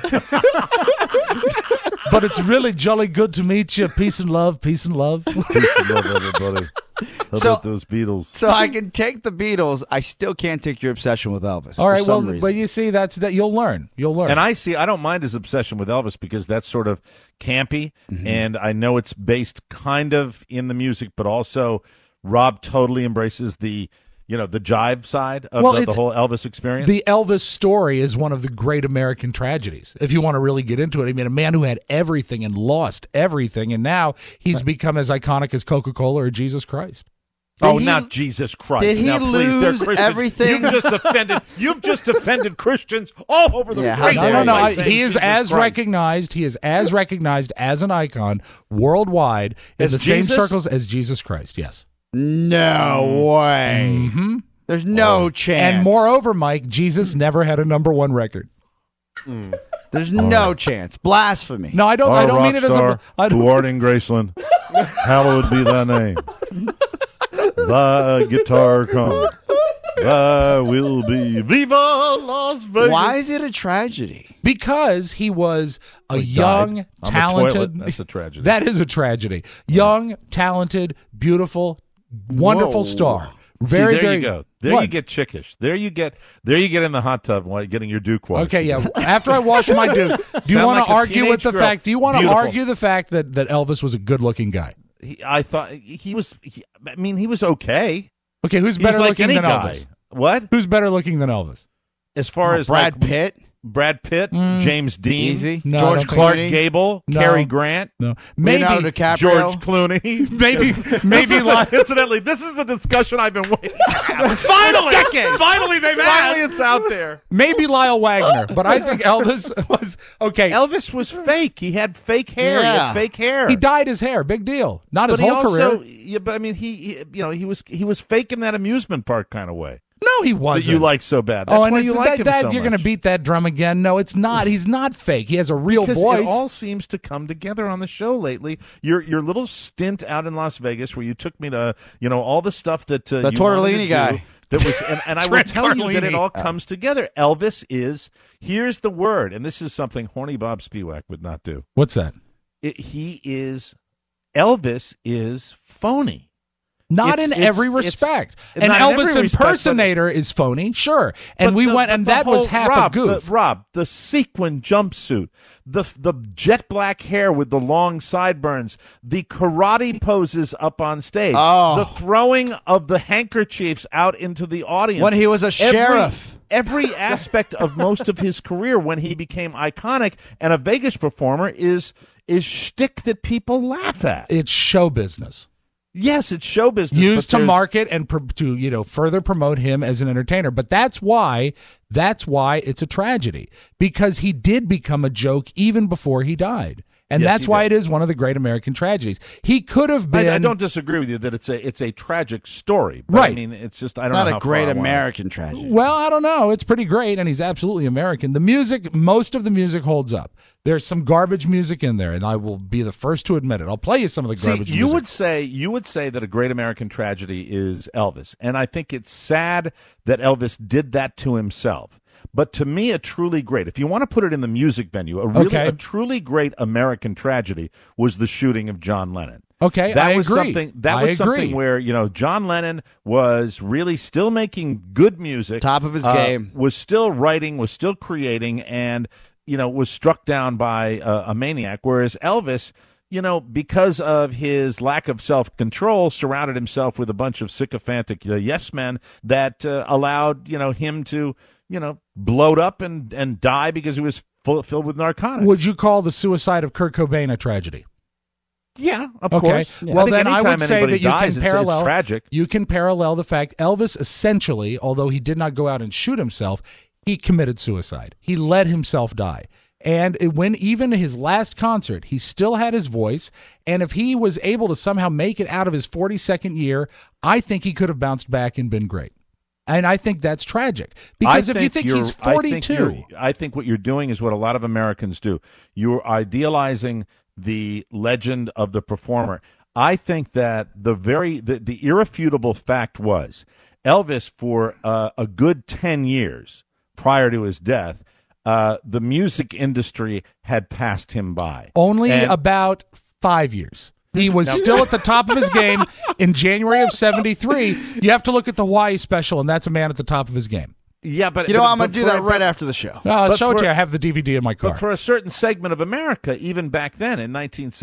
D: But it's really jolly good to meet you. Peace and love. Peace and love.
L: Peace and love, everybody. How about those Beatles?
E: So I can take the Beatles. I still can't take your obsession with Elvis.
D: All right, well,
E: reason.
D: but you see, that you'll learn. You'll learn.
C: And I don't mind his obsession with Elvis because that's sort of campy, and I know it's based kind of in the music, but also Rob totally embraces the jive side of the whole Elvis experience.
D: The Elvis story is one of the great American tragedies, if you want to really get into it. I mean, a man who had everything and lost everything, and now he's become as iconic as Coca-Cola or Jesus Christ.
C: Not Jesus Christ.
E: Did he
C: now, please,
E: lose everything?
C: You've just offended Christians all over the street.
D: No. He is as recognized. He is as recognized as an icon worldwide in the same circles as Jesus Christ. Yes.
E: No way.
D: Mm-hmm.
E: There's no chance.
D: And moreover, Mike, Jesus never had a #1 record.
E: There's no chance. Blasphemy.
D: No, I don't mean it as a.
L: Who art in Graceland, hallowed be thy name. Thy guitar come. Thy will be. Viva Las Vegas.
E: Why is it a tragedy?
D: Because he was a young, talented.
C: That's a tragedy.
D: That is a tragedy. Young, talented, beautiful, wonderful star.
C: There you go. There you get chickish. There you get in the hot tub while getting your Duke washed.
D: Okay, yeah. After I wash my Duke, do you want to argue with the fact? Do you want to argue the fact that Elvis was a good-looking guy?
C: I thought he was. He was okay.
D: Okay, who's better looking than Elvis?
C: What?
D: Who's better looking than Elvis?
C: As far as
E: Brad Pitt.
C: Brad Pitt, James Dean,
E: Easy.
D: No,
C: George Clark Gable, Cary Grant,
D: maybe
E: Leonardo DiCaprio.
C: George Clooney,
D: maybe.
C: Incidentally, this is the discussion I've been waiting. Finally, it's out there.
D: Maybe Lyle Wagner, but I think Elvis was okay.
C: Elvis was fake. He had fake hair.
E: Yeah.
C: He had fake hair.
D: He dyed his hair. Big deal. Not his whole career.
C: Yeah, but I mean, he was fake in that amusement park kind of way.
D: No, he wasn't.
C: That you like so bad. That's why you like him so much.
D: You're going to beat that drum again. No, it's not. He's not fake. He has a real
C: because
D: voice.
C: It all seems to come together on the show lately. Your little stint out in Las Vegas, where you took me to all the stuff that
E: the
C: you
E: Tortellini guy.
C: That was, and I will tell you that it all comes together. Elvis is. Here's the word, and this is something Horny Bob Spiewak would not do.
D: What's that?
C: Elvis is phony.
D: Not in every respect. An Elvis impersonator is phony, sure. And that was half a goof.
C: Rob, the sequin jumpsuit, the jet black hair with the long sideburns, the karate poses up on stage, the throwing of the handkerchiefs out into the audience.
E: When he was a sheriff.
C: Every aspect of most of his career when he became iconic and a Vegas performer is shtick that people laugh at.
D: It's show business.
C: Yes, it's show business.
D: Used to market and to further promote him as an entertainer. But that's why it's a tragedy, because he did become a joke even before he died. And that's why it is one of the great American tragedies. He could have been.
C: I don't disagree with you that it's a tragic story. But
D: right.
C: I mean, it's just I don't
E: know.
C: Not
E: a great American tragedy.
D: Well, I don't know. It's pretty great, and he's absolutely American. The music, most of the music holds up. There's some garbage music in there, and I will be the first to admit it. I'll play you some of the garbage music.
C: You would say that a great American tragedy is Elvis, and I think it's sad that Elvis did that to himself. But to me, a truly great, if you want to put it in the music venue, a truly great American tragedy was the shooting of John Lennon.
D: Okay,
C: that
D: I
C: was
D: agree.
C: Something where John Lennon was really still making good music,
E: top of his game,
C: was still writing, was still creating, and was struck down by a maniac. Whereas Elvis, because of his lack of self-control, surrounded himself with a bunch of sycophantic yes men that allowed him to blowed up and die because he was filled with narcotics.
D: Would you call the suicide of Kurt Cobain a tragedy?
C: Yeah, of course.
D: Yeah. Well, then I would say that
C: it's tragic.
D: You can parallel the fact Elvis essentially, although he did not go out and shoot himself, he committed suicide. He let himself die. And when even his last concert, he still had his voice. And if he was able to somehow make it out of his 42nd year, I think he could have bounced back and been great. And I think that's tragic. Because if you think he's 42.
C: I think what you're doing is what a lot of Americans do. You're idealizing the legend of the performer. I think that the irrefutable fact was Elvis, for a good 10 years prior to his death, the music industry had passed him by.
D: Only about 5 years. He was still at the top of his game in January of 73. You have to look at the Hawaii special, and that's a man at the top of his game.
C: Yeah, but
E: you know, I'm going to do that right after the show.
D: I'll show it to you. I have the DVD in my car.
C: But for a certain segment of America, even back then in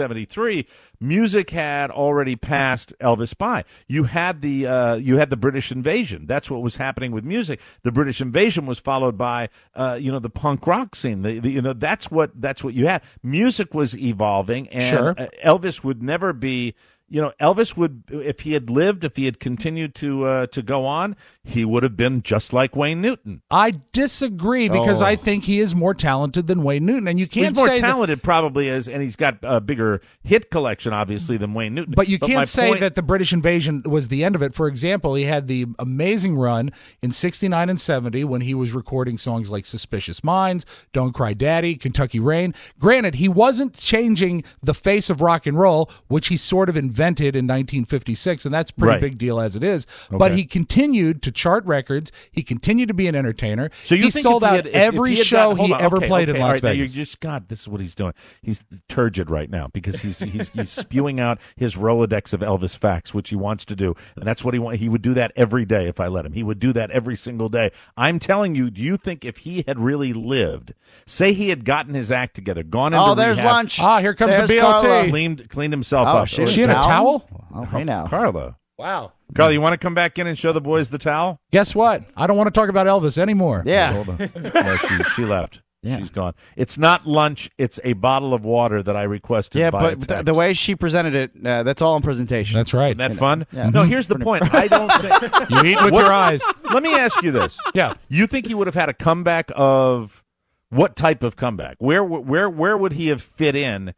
C: 1973, music had already passed Elvis by. You had the British invasion. That's what was happening with music. The British invasion was followed by the punk rock scene. That's what you had. Music was evolving, and Elvis would never be. Elvis would, if he had lived, if he had continued to go on, he would have been just like Wayne Newton.
D: I disagree because I think he is more talented than Wayne Newton, and you can't
C: say
D: say
C: he's more talented probably and he's got a bigger hit collection obviously than Wayne Newton.
D: But you can't say that the British invasion was the end of it. For example, he had the amazing run in 69 and 70 when he was recording songs like Suspicious Minds, Don't Cry Daddy, Kentucky Rain. Granted, he wasn't changing the face of rock and roll, which he sort of invented in 1956, and that's a pretty big deal as it is. Okay. But he continued to chart records. He continued to be an entertainer.
C: So
D: he sold out every show he ever played in Las Vegas.
C: This is what he's doing. He's turgid right now because he's spewing out his Rolodex of Elvis facts, which he wants to do, and that's what he wants. He would do that every day if I let him. He would do that every single day. I'm telling you, do you think if he had really lived, say he had gotten his act together, gone into
E: there's
C: rehab,
E: lunch.
D: Here comes the BLT.
C: Cleaned himself up.
D: Is she in a towel?
E: Oh, hey now.
C: Carla.
D: Wow.
C: Carla, you want to come back in and show the boys the towel?
D: Guess what? I don't want to talk about Elvis anymore.
E: Yeah.
C: Hold on. No, she left. Yeah. She's gone. It's not lunch. It's a bottle of water that I requested.
E: Yeah,
C: by
E: but the way she presented it, that's all in presentation.
D: That's right.
C: Isn't that fun?
E: Yeah.
C: No, here's the point. I don't think
D: you eat with your eyes.
C: Let me ask you this.
D: Yeah.
C: You think he would have had a comeback of what type of comeback? Where would he have fit in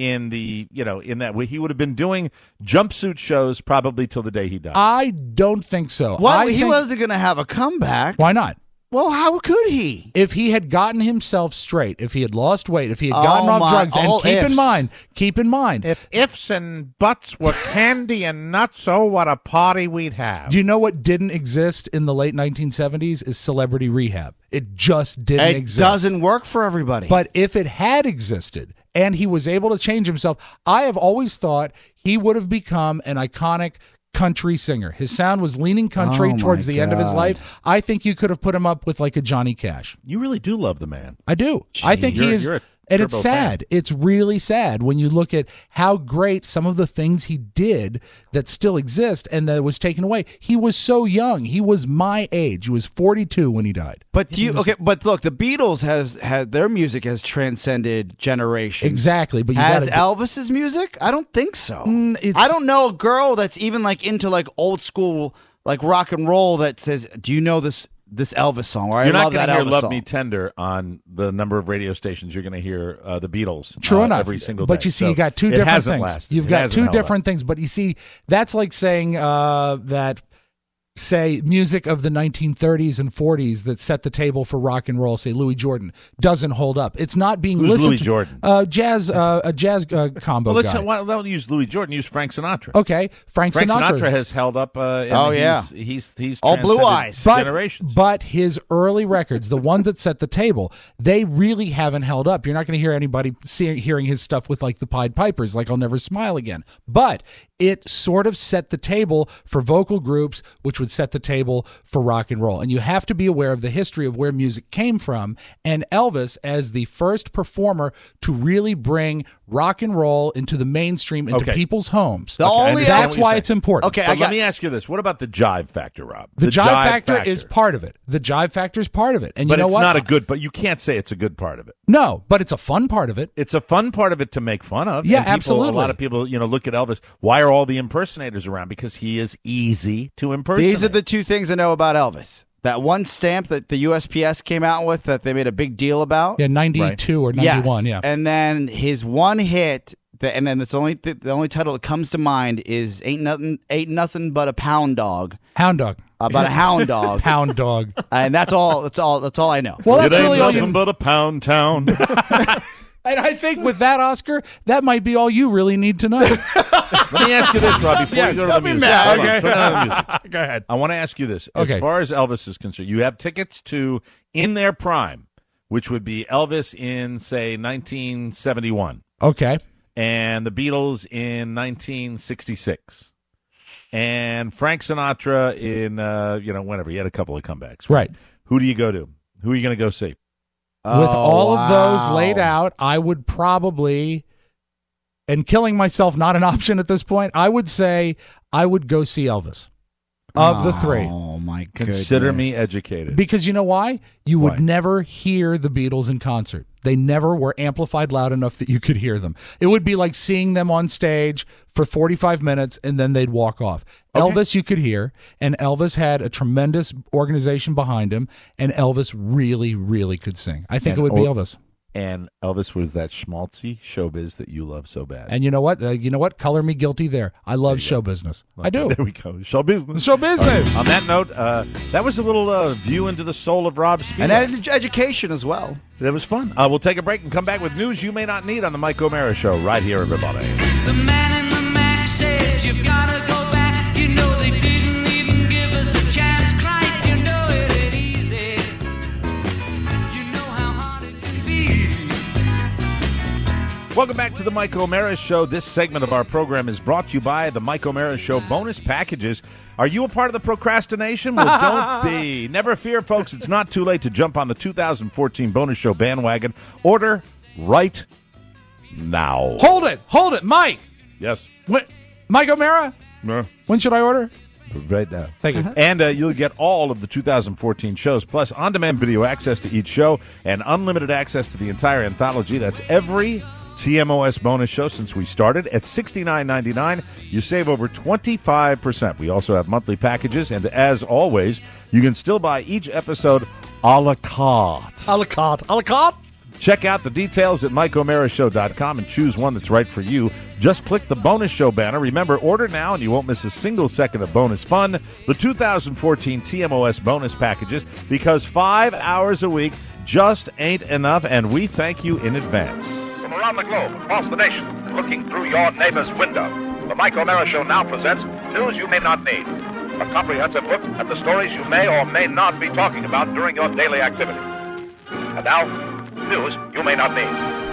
C: the in that way? He would have been doing jumpsuit shows probably till the day he died.
D: I don't think so.
E: Well, he wasn't going to have a comeback.
D: Why not?
E: Well, how could he?
D: If he had gotten himself straight, if he had lost weight, if he had gotten off drugs, and keep in mind,
F: if ifs and buts were candy and nuts, oh, what a party we'd have.
D: Do you know what didn't exist in the late 1970s is celebrity rehab. It just didn't exist.
E: It doesn't work for everybody.
D: But if it had existed and he was able to change himself, I have always thought he would have become an iconic country singer. His sound was leaning country towards the end of his life. I think you could have put him up with like a Johnny Cash.
C: You really do love the man.
D: I do. I think he is. And it's sad. It's really sad when you look at how great some of the things he did that still exist and that was taken away. He was so young. He was my age. He was 42 when he died.
E: But but look, the Beatles has their music has transcended generations.
D: Exactly. But
E: has Elvis's music? I don't think so. I don't know a girl that's even like into like old school like rock and roll that says, "Do you know this Elvis song?" Or
C: you're
E: I
C: not
E: love that
C: going to hear
E: Elvis
C: "Love
E: song.
C: Me Tender" on the number of radio stations. You're going to hear the Beatles.
D: True enough.
C: Every single day.
D: But you see, you got two different things. You've got two different things. But you see, that's like saying that, say, music of the 1930s and 40s that set the table for rock and roll, say Louis Jordan, doesn't hold up. It's not being listened
C: Louis
D: to.
C: Jordan?
D: A jazz combo guy.
C: Don't use Louis Jordan. Use Frank Sinatra.
D: Okay, Frank Sinatra
C: has held up. He's
E: all Blue Eyes
C: generations.
D: But his early records, the ones that set the table, they really haven't held up. You're not going to hear anybody hearing his stuff with like the Pied Pipers, like "I'll Never Smile Again." But it sort of set the table for vocal groups, which would set the table for rock and roll. And you have to be aware of the history of where music came from. And Elvis, as the first performer to really bring rock and roll into the mainstream, into people's homes. That's why it's important.
C: Okay, let me ask you this. What about the jive factor, Rob?
D: The jive factor is part of it. The jive factor is part of it. And
C: but
D: you know
C: it's
D: what?
C: not a good, but you can't say it's a good part of it.
D: No, but it's a fun part of it.
C: It's a fun part of it to make fun of.
D: Yeah,
C: and
D: absolutely.
C: A lot of people, look at Elvis. Why are all the impersonators around? Because he is easy to impersonate.
E: These are the two things I know about Elvis. That one stamp that the USPS came out with that they made a big deal about.
D: Yeah, 92 or 91,
E: yes. And then his one hit, and then the only title that comes to mind is Ain't Nothing But a Pound Dog.
D: Hound dog.
E: About a hound dog.
D: Hound dog.
E: And that's all I know.
D: Well, that's
C: it ain't
D: really
C: nothing but a pound town.
D: And I think with that, Oscar, that might be all you really need to know.
C: Let me ask you this, Rob, before you go to the music.
D: Go ahead.
C: I want to ask you this. As far as Elvis is concerned, you have tickets to In Their Prime, which would be Elvis in, say, 1971.
D: Okay.
C: and the Beatles in 1966. And Frank Sinatra in, whenever. He had a couple of comebacks.
D: Right.
C: Who do you go to? Who are you going to go see?
D: With all of those laid out, I would probably, and killing myself not an option at this point, I would say I would go see Elvis. Of the three.
E: Oh, my goodness.
C: Consider me educated.
D: Because you know why? You would never hear the Beatles in concert. They never were amplified loud enough that you could hear them. It would be like seeing them on stage for 45 minutes and then they'd walk off. Okay. Elvis you could hear, and Elvis had a tremendous organization behind him, and Elvis really, really could sing. I think it would be Elvis.
C: And Elvis was that schmaltzy showbiz that you love so bad.
D: And you know what? Color me guilty there. I love show business.
C: Okay,
D: I do.
C: There we go. Show business.
D: Show business.
C: Right. On that note, that was a little view into the soul of Rob Spivak.
E: And education as well.
C: That was fun. We'll take a break and come back with news you may not need on the Mike O'Mara Show right here, everybody.
M: The man in the Mac said you've got to go back. You know they didn't even give us a chance. Christ, you know it ain't easy. You know how hard it can be.
C: Welcome back to the Mike O'Mara Show. This segment of our program is brought to you by the Mike O'Mara Show bonus packages. Are you a part of the procrastination? Well, don't be. Never fear, folks. It's not too late to jump on the 2014 bonus show bandwagon. Order right now.
D: Hold it. Mike.
C: Yes.
D: Mike O'Mara?
C: No.
D: When should I order?
C: Right now.
D: Thank you.
C: And you'll get all of the 2014 shows, plus on-demand video access to each show and unlimited access to the entire anthology. That's every TMOS bonus show since we started at $69.99. You save over 25%. We also have monthly packages, and as always, you can still buy each episode a la carte.
D: A la carte. A la carte.
C: Check out the details at MikeO'MaraShow.com and choose one that's right for you. Just click the bonus show banner. Remember, order now and you won't miss a single second of bonus fun. The 2014 TMOS bonus packages, because 5 hours a week just ain't enough, and we thank you in advance.
N: From around the globe, across the nation, looking through your neighbor's window, the Mike O'Mara Show now presents News You May Not Need, a comprehensive look at the stories you may or may not be talking about during your daily activity. And now, News You May Not Need.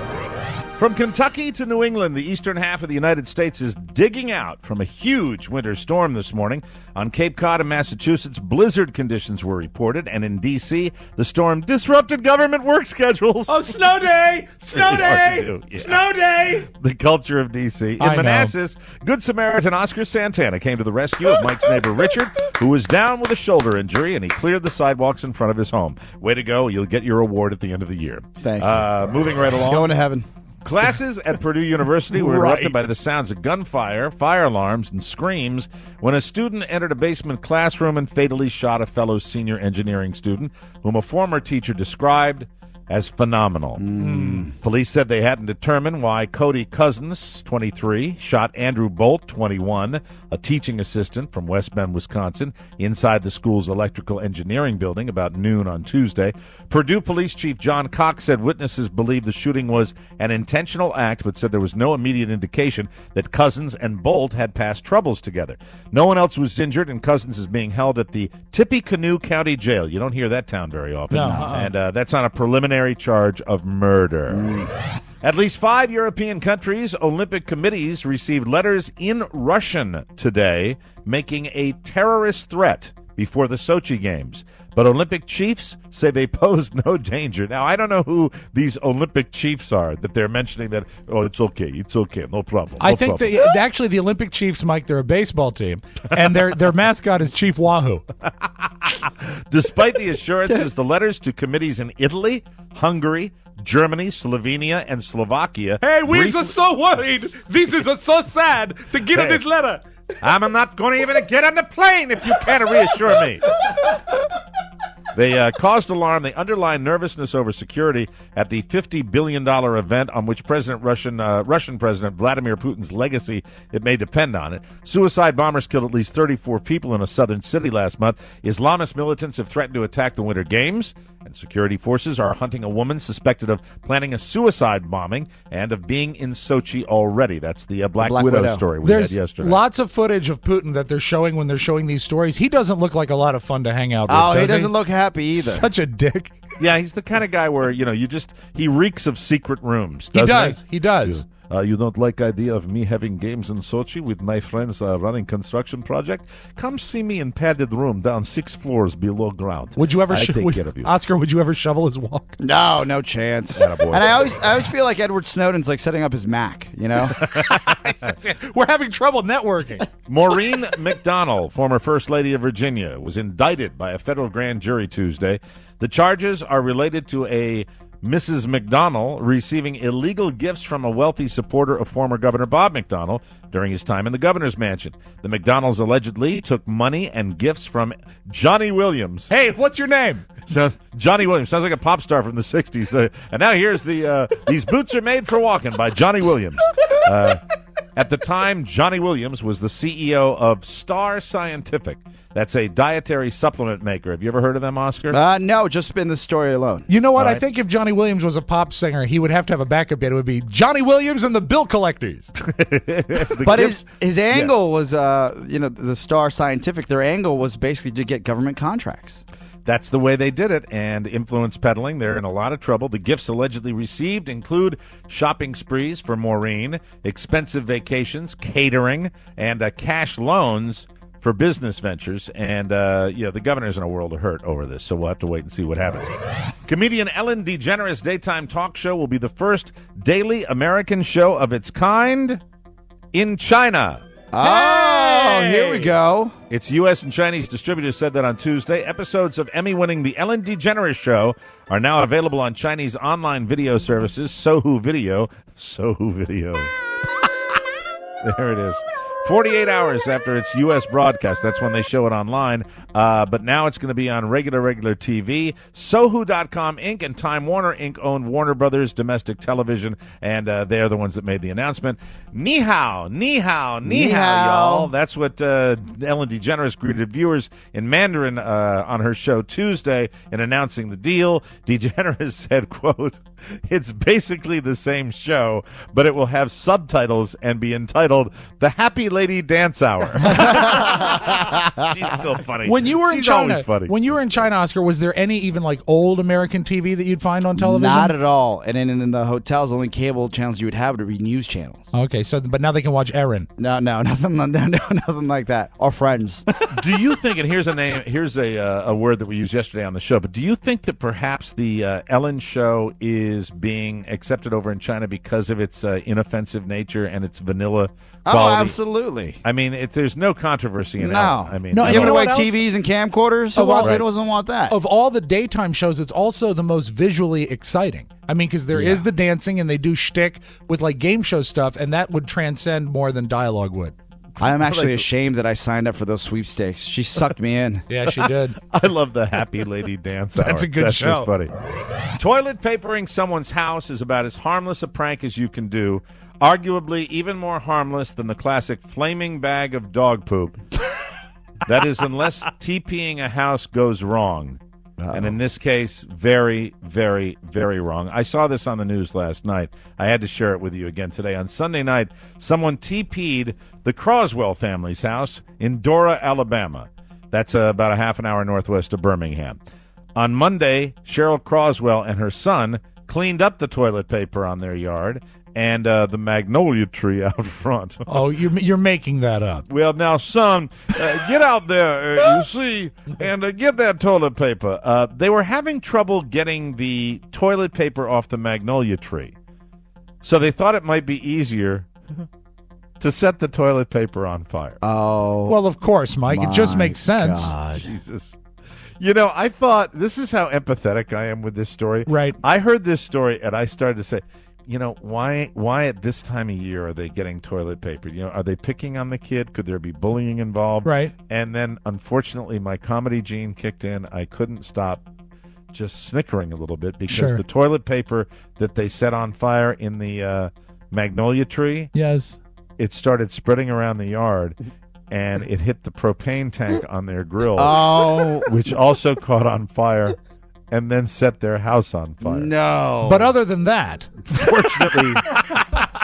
C: From Kentucky to New England, the eastern half of the United States is digging out from a huge winter storm this morning. On Cape Cod in Massachusetts, blizzard conditions were reported, and in D.C., the storm disrupted government work schedules.
D: Oh, snow day! Snow day!
C: Yeah.
D: Snow day!
C: The culture of D.C. In Manassas, Good Samaritan Oscar Santana came to the rescue of Mike's neighbor Richard, who was down with a shoulder injury, and he cleared the sidewalks in front of his home. Way to go. You'll get your award at the end of the year.
E: Thank you.
C: Moving right along.
E: Going to heaven.
C: Classes at Purdue University were interrupted by the sounds of gunfire, fire alarms, and screams when a student entered a basement classroom and fatally shot a fellow senior engineering student, whom a former teacher described as phenomenal. Police said they hadn't determined why Cody Cousins, 23, shot Andrew Bolt, 21, a teaching assistant from West Bend, Wisconsin, inside the school's electrical engineering building about noon on Tuesday. Purdue Police Chief John Cox said witnesses believed the shooting was an intentional act, but said there was no immediate indication that Cousins and Bolt had past troubles together. No one else was injured, and Cousins is being held at the Tippecanoe County Jail. You don't hear that town very often.
D: No.
C: And that's on a preliminary charge of murder. At least 5 European countries' Olympic committees received letters in Russian today making a terrorist threat before the Sochi Games. But Olympic chiefs say they pose no danger. Now, I don't know who these Olympic chiefs are that they're mentioning that, it's okay, no problem.
D: I think actually the Olympic Chiefs, Mike, they're a baseball team, and their mascot is Chief Wahoo.
C: Despite the assurances, the letters to committees in Italy, Hungary, Germany, Slovenia, and Slovakia.
D: Hey, we are so worried. This is so sad to get on this letter.
C: I'm not going to even get on the plane if you can't reassure me. They caused alarm. They underlined nervousness over security at the $50 billion event on which Russian President Vladimir Putin's legacy, it may depend on it. Suicide bombers killed at least 34 people in a southern city last month. Islamist militants have threatened to attack the Winter Games, and security forces are hunting a woman suspected of planning a suicide bombing and of being in Sochi already. That's the Black Widow story we had yesterday.
D: Lots of footage of Putin that they're showing when they're showing these stories. He doesn't look like a lot of fun to hang out with.
E: Oh, he doesn't look happy either.
D: Such a dick.
C: Yeah, he's the kind of guy where, he reeks of secret rooms,
D: He
C: doesn't
D: does. He does.
L: You don't like idea of me having games in Sochi with my friends running construction project? Come see me in padded room down 6 floors below ground.
D: Would you ever,
L: I take care of you.
D: Oscar? Would you ever shovel his walk?
E: No chance. And I always feel like Edward Snowden's like setting up his Mac. You know,
D: we're having trouble networking.
C: Maureen McDonald, former First Lady of Virginia, was indicted by a federal grand jury Tuesday. The charges are related to a Mrs. McDonnell receiving illegal gifts from a wealthy supporter of former Governor Bob McDonnell during his time in the governor's mansion. The McDonnells allegedly took money and gifts from Johnny Williams.
D: Hey, what's your name?
C: So Johnny Williams sounds like a pop star from the 60s. And now here's the These Boots Are Made for Walking by Johnny Williams. At the time, Johnny Williams was the CEO of Star Scientific. That's a dietary supplement maker. Have you ever heard of them, Oscar?
E: No, just been the story alone.
D: You know what?
C: All right.
D: I think if Johnny Williams was a pop singer, he would have to have a backup band. It would be Johnny Williams and the Bill Collectors.
E: But his angle was, the Star Scientific, their angle was basically to get government contracts.
C: That's the way they did it, and influence peddling, they're in a lot of trouble. The gifts allegedly received include shopping sprees for Maureen, expensive vacations, catering, and cash loans for business ventures. And, the governor's in a world of hurt over this, so we'll have to wait and see what happens. Comedian Ellen DeGeneres' daytime talk show will be the first daily American show of its kind in China.
E: Oh, here we go.
C: Its U.S. and Chinese distributors said that on Tuesday. Episodes of Emmy-winning The Ellen DeGeneres Show are now available on Chinese online video services, Sohu Video. There it is. 48 hours after its U.S. broadcast. That's when they show it online. But now it's going to be on regular TV. Sohu.com Inc. and Time Warner Inc. own Warner Brothers Domestic Television, and they're the ones that made the announcement. Ni hao, y'all. That's what Ellen DeGeneres greeted viewers in Mandarin on her show Tuesday in announcing the deal. DeGeneres said, quote, "It's basically the same show, but it will have subtitles and be entitled The Happy Lady Dance Hour." She's still funny.
D: When you were in
C: She's
D: China,
C: always funny.
D: when you were in China, Oscar, was there any even like old American TV that you'd find on television?
E: Not at all. And then in the hotels, only cable channels you would have would be news channels.
D: Okay, so but now they can watch Erin.
E: No, nothing like that. Or Friends.
C: Do you think, and here's a word that we used yesterday on the show, but do you think that perhaps the Ellen show is being accepted over in China because of its inoffensive nature and its vanilla quality?
E: Oh, absolutely.
C: I mean, there's no controversy in
E: No.
C: Ellen. I mean,
E: No, giving away
D: what else?
E: TVs and camcorders? Who doesn't want that?
D: Of all the daytime shows, it's also the most visually exciting. I mean, because there is the dancing and they do shtick with like game show stuff, and that would transcend more than dialogue would.
E: I'm actually ashamed that I signed up for those sweepstakes. She sucked me in.
D: Yeah, she did.
C: I love the Happy Lady Dance Hour.
D: That's a good show.
C: That's just funny. Toilet papering someone's house is about as harmless a prank as you can do. Arguably even more harmless than the classic flaming bag of dog poop. That is, unless TPing a house goes wrong. And in this case, very, very, very wrong. I saw this on the news last night. I had to share it with you again today. On Sunday night, someone TP'd the Croswell family's house in Dora, Alabama. That's about a half an hour northwest of Birmingham. On Monday, Cheryl Croswell and her son cleaned up the toilet paper on their yard and the magnolia tree out front.
D: Oh, you're making that up.
C: Well, now, son, get out there, you see, and get that toilet paper. They were having trouble getting the toilet paper off the magnolia tree, so they thought it might be easier to set the toilet paper on fire.
E: Oh.
D: Well, of course, Mike. It just makes sense.
E: God.
C: Jesus. You know, I thought, this is how empathetic I am with this story.
D: Right.
C: I heard this story, and I started to say, you know, why at this time of year are they getting toilet paper? You know, are they picking on the kid? Could there be bullying involved?
D: Right.
C: And then, unfortunately, my comedy gene kicked in. I couldn't stop just snickering a little bit because the toilet paper that they set on fire in the magnolia tree,
D: yes,
C: it started spreading around the yard, and it hit the propane tank on their grill, which also caught on fire. And then set their house on fire.
E: No.
D: But other than that,
C: Fortunately,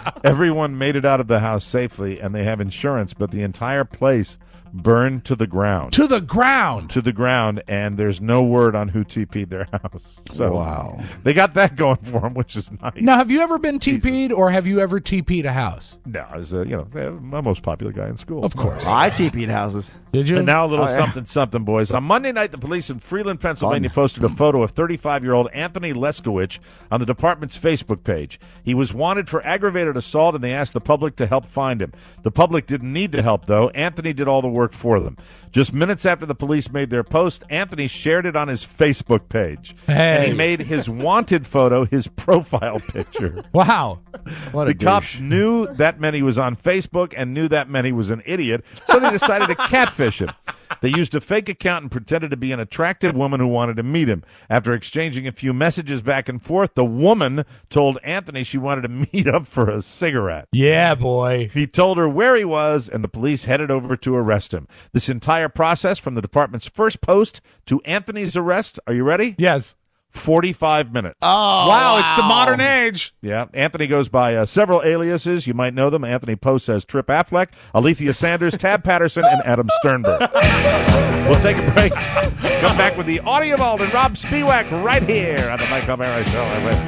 C: Everyone made it out of the house safely, and they have insurance, but the entire place burned to the ground.
D: To the ground.
C: To the ground, and there's no word on who TP'd their house. So
E: Wow.
C: they got that going for them, which is nice.
D: Now, have you ever been TP'd or have you ever TP'd a house?
C: No, I was, my most popular guy in school.
D: Of course.
E: I TP'd houses.
D: Did you?
C: And now a little something, boys. On Monday night, the police in Freeland, Pennsylvania posted a photo of 35-year-old Anthony Leskowicz on the department's Facebook page. He was wanted for aggravated assault, and they asked the public to help find him. The public didn't need to help, though. Anthony did all the work for them. Just minutes after the police made their post, Anthony shared it on his Facebook page. And he made his wanted photo his profile picture.
D: Wow.
C: The cops knew that meant he was on Facebook and knew that meant he was an idiot, so they decided to catfish him. They used a fake account and pretended to be an attractive woman who wanted to meet him. After exchanging a few messages back and forth, the woman told Anthony she wanted to meet up for a cigarette.
D: Yeah, boy.
C: He told her where he was, and the police headed over to arrest him. This entire process, from the department's first post to Anthony's arrest, are you ready?
D: Yes.
C: 45 minutes.
D: Oh, wow. It's the modern age.
C: Yeah. Anthony goes by several aliases. You might know them. Anthony posts as Trip Affleck, Alethea Sanders, Tab Patterson, and Adam Sternberg. We'll take a break. Come back with the Audio Vault and Rob Spiewak right here on the Mike O'Mara Show.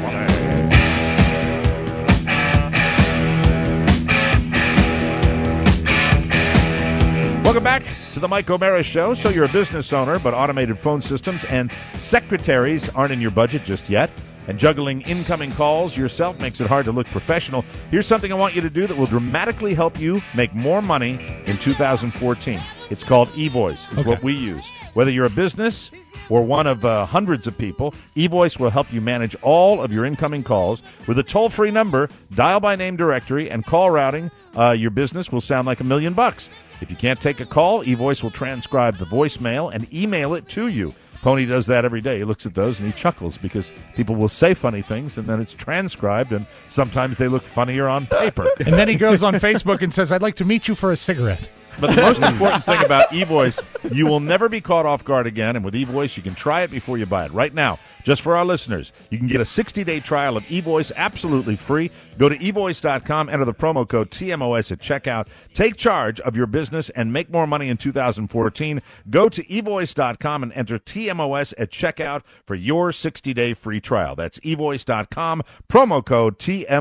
C: Welcome back to the Mike O'Mara Show. So you're a business owner, but automated phone systems and secretaries aren't in your budget just yet. And juggling incoming calls yourself makes it hard to look professional. Here's something I want you to do that will dramatically help you make more money in 2014. It's called eVoice. It's what we use. Whether you're a business or one of hundreds of people, eVoice will help you manage all of your incoming calls. With a toll-free number, dial-by-name directory, and call routing, your business will sound like $1 million. If you can't take a call, eVoice will transcribe the voicemail and email it to you. Pony does that every day. He looks at those and he chuckles because people will say funny things and then it's transcribed and sometimes they look funnier on paper.
D: And then he goes on Facebook and says, I'd like to meet you for a cigarette.
C: But the most important thing about eVoice, you will never be caught off guard again. And with eVoice, you can try it before you buy it. Right now, just for our listeners, you can get a 60-day trial of eVoice absolutely free. Go to eVoice.com, enter the promo code TMOS at checkout. Take charge of your business and make more money in 2014. Go to eVoice.com and enter TMOS at checkout for your 60-day free trial. That's eVoice.com, promo code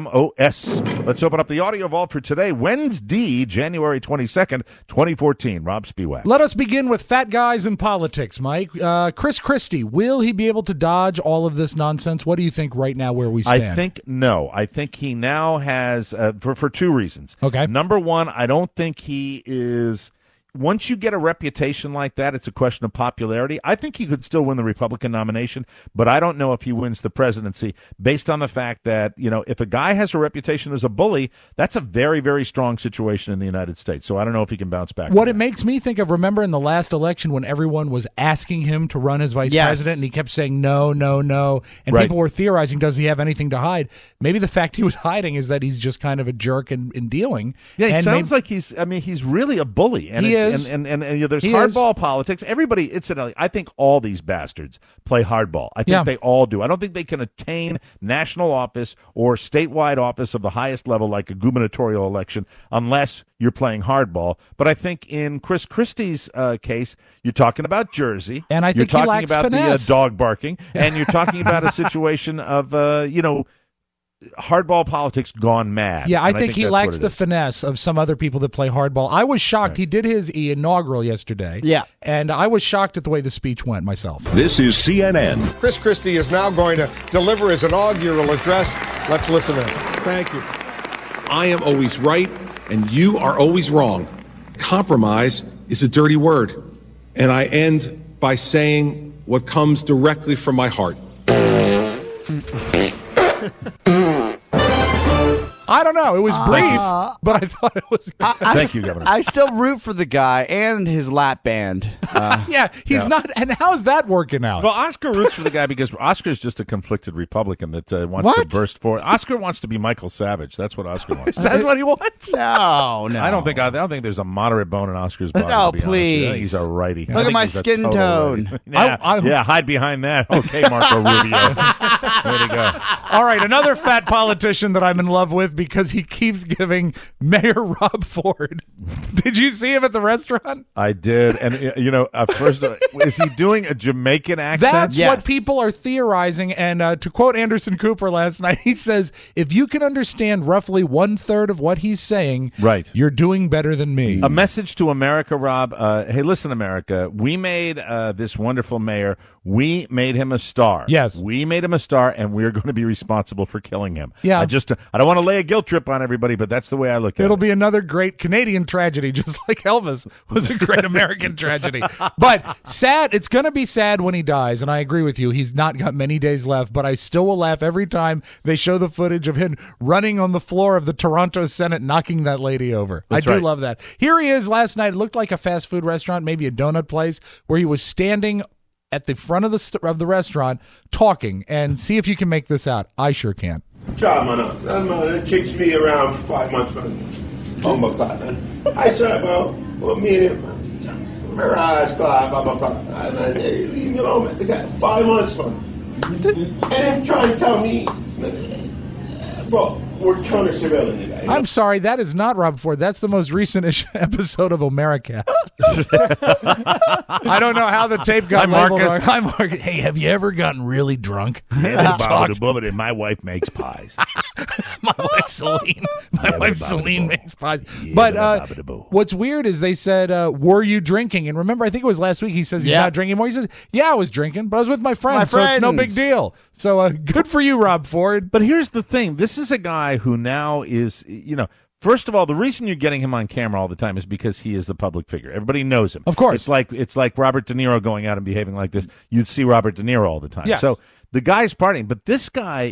C: TMOS. Let's open up the Audio Vault for today, Wednesday, January 22nd, 2014. Rob Spiewak.
D: Let us begin with fat guys in politics, Mike. Chris Christie, will he be able to dodge all of this nonsense? What do you think right now where we stand?
C: I think no. I think he now has, for two reasons.
D: Okay.
C: Number one, I don't think he is... Once you get a reputation like that, it's a question of popularity. I think he could still win the Republican nomination, but I don't know if he wins the presidency based on the fact that, if a guy has a reputation as a bully, that's a very, very strong situation in the United States. So I don't know if he can bounce back.
D: What it makes me think of, remember in the last election when everyone was asking him to run as vice president and he kept saying no, no, no, and people were theorizing, does he have anything to hide? Maybe the fact he was hiding is that he's just kind of a jerk in dealing.
C: Yeah, he sounds like he's really a bully. And
D: he is.
C: And there's hardball politics. Everybody, incidentally, I think all these bastards play hardball. I think they all do. I don't think they can attain national office or statewide office of the highest level like a gubernatorial election unless you're playing hardball. But I think in Chris Christie's case, you're talking about Jersey.
D: And I think
C: you're
D: he
C: talking
D: lacks
C: about
D: finesse.
C: the dog barking. And you're talking about a situation of, hardball politics gone mad.
D: Yeah, I think he
C: that's
D: lacks
C: what it
D: the
C: is.
D: finesse of some other people that play hardball. I was shocked. He did his inaugural yesterday.
E: Yeah.
D: And I was shocked at the way the speech went myself.
O: This is CNN.
P: Chris Christie is now going to deliver his inaugural address. Let's listen in.
Q: Thank you. I am always right, and you are always wrong. Compromise is a dirty word. And I end by saying what comes directly from my heart.
D: I don't know. It was brief, but I thought it was good.
C: Thank you, Governor.
E: I still root for the guy and his lap band.
D: He's not. And how's that working out?
C: Well, Oscar roots for the guy because Oscar's just a conflicted Republican that wants to burst forward. Oscar wants to be Michael Savage. That's what Oscar wants.
D: Is that what he wants?
E: No.
C: I don't think there's a moderate bone in Oscar's body.
E: No,
C: to be honest.
E: please.
C: I think he's a righty.
E: Look at my skin tone.
C: Yeah, hide behind that. Okay, Marco Rubio. Way to go.
D: All right, another fat politician that I'm in love with because he keeps giving Mayor Rob Ford. Did you see him at the restaurant?
C: I did. And, first, is he doing a Jamaican accent?
D: That's what people are theorizing. And to quote Anderson Cooper last night, he says, if you can understand roughly 1/3 of what he's saying,
C: right,
D: you're doing better than me.
C: A message to America, Rob. Hey, listen, America, we made this wonderful mayor. We made him a star.
D: Yes.
C: We made him a star, and we're going to be responsible for killing him.
D: Yeah.
C: I don't want to lay a guilt trip on everybody, but that's the way I look at it.
D: It'll be another great Canadian tragedy, just like Elvis was a great American tragedy. But sad, it's going to be sad when he dies, and I agree with you. He's not got many days left, but I still will laugh every time they show the footage of him running on the floor of the Toronto Senate, knocking that lady over.
C: That's
D: I do
C: right.
D: love that. Here he is last night. It looked like a fast food restaurant, maybe a donut place, where he was standing at the front of the restaurant talking, and see if you can make this out. I sure can't.
O: Try, man. That chicks me around for 5 months, man. Oh, my God, man. I said, bro, well, me and him, man. My eyes, blah, blah, blah, blah. Hey, leave me alone, man. They got 5 months, man. And then trying to tell me, bro, we're counter-surveilling the guy.
D: I'm sorry, that is not Rob Ford. That's the most recent episode of Americast. I don't know how the tape got labeled. Hi, Marcus. Hey, have you ever gotten really drunk?
C: And my wife makes pies.
D: My wife Celine makes pies. But what's weird is they said, were you drinking? And remember, I think it was last week, he says he's not drinking anymore. He says, yeah, I was drinking, but I was with my friends, so it's no big deal. So good for you, Rob Ford.
C: But here's the thing. This is a guy who now is, first of all, the reason you're getting him on camera all the time is because he is the public figure. Everybody knows him.
D: Of course.
C: It's like Robert De Niro going out and behaving like this. You'd see Robert De Niro all the time.
D: Yeah.
C: So the guy's partying, but this guy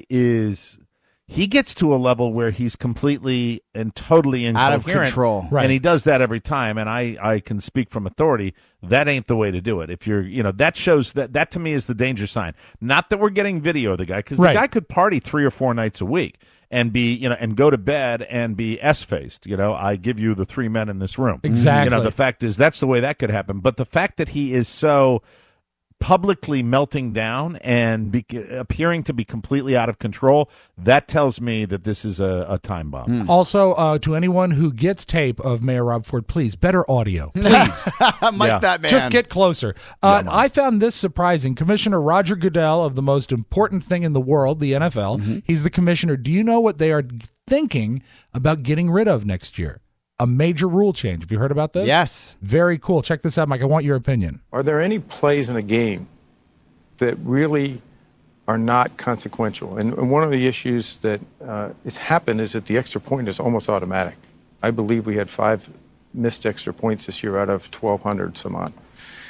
C: he gets to a level where he's completely and totally incoherent.
E: Out of control.
C: Right. And he does that every time. And I can speak from authority. That ain't the way to do it. If you're, that shows that to me is the danger sign. Not that we're getting video of the guy, because the guy could party 3 or 4 nights a week and be, and go to bed and be S-faced. I give you the 3 men in this room.
D: Exactly.
C: The fact is that's the way that could happen. But the fact that he is so publicly melting down and appearing to be completely out of control, that tells me that this is a time bomb.
D: Also, to anyone who gets tape of Mayor Rob Ford, please, better audio. Please.
E: Mike that man.
D: Just get closer. I found this surprising. Commissioner Roger Goodell of the most important thing in the world, the NFL, he's the commissioner. Do you know what they are thinking about getting rid of next year? A major rule change. Have you heard about this?
E: Yes.
D: Very cool. Check this out, Mike. I want your opinion.
R: Are there any plays in a game that really are not consequential? And one of the issues that has happened is that the extra point is almost automatic. I believe we had 5 missed extra points this year out of 1,200 some odd.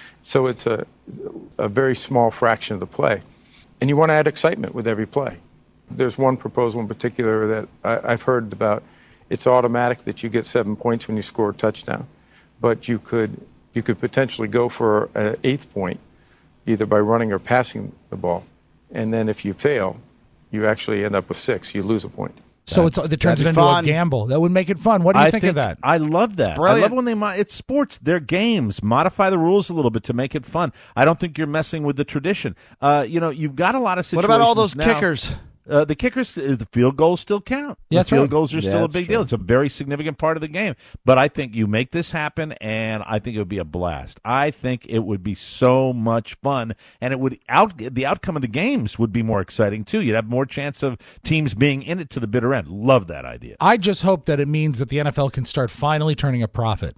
R: So it's a very small fraction of the play. And you want to add excitement with every play. There's one proposal in particular that I've heard about. It's automatic that you get 7 points when you score a touchdown, but you could potentially go for an 8th point, either by running or passing the ball, and then if you fail, you actually end up with 6. You lose a point.
D: So it turns it into a gamble. That would make it fun. What do you think of that?
C: I love that. I love when it's sports. They're games. Modify the rules a little bit to make it fun. I don't think you're messing with the tradition. You've got a lot of situations.
E: What about all those
C: now,
E: kickers?
C: The kickers, the field goals still count.
D: Yeah,
C: the field goals are still a big deal. It's a very significant part of the game. But I think you make this happen, and I think it would be a blast. I think it would be so much fun, and it would the outcome of the games would be more exciting too. You'd have more chance of teams being in it to the bitter end. Love that idea.
D: I just hope that it means that the NFL can start finally turning a profit.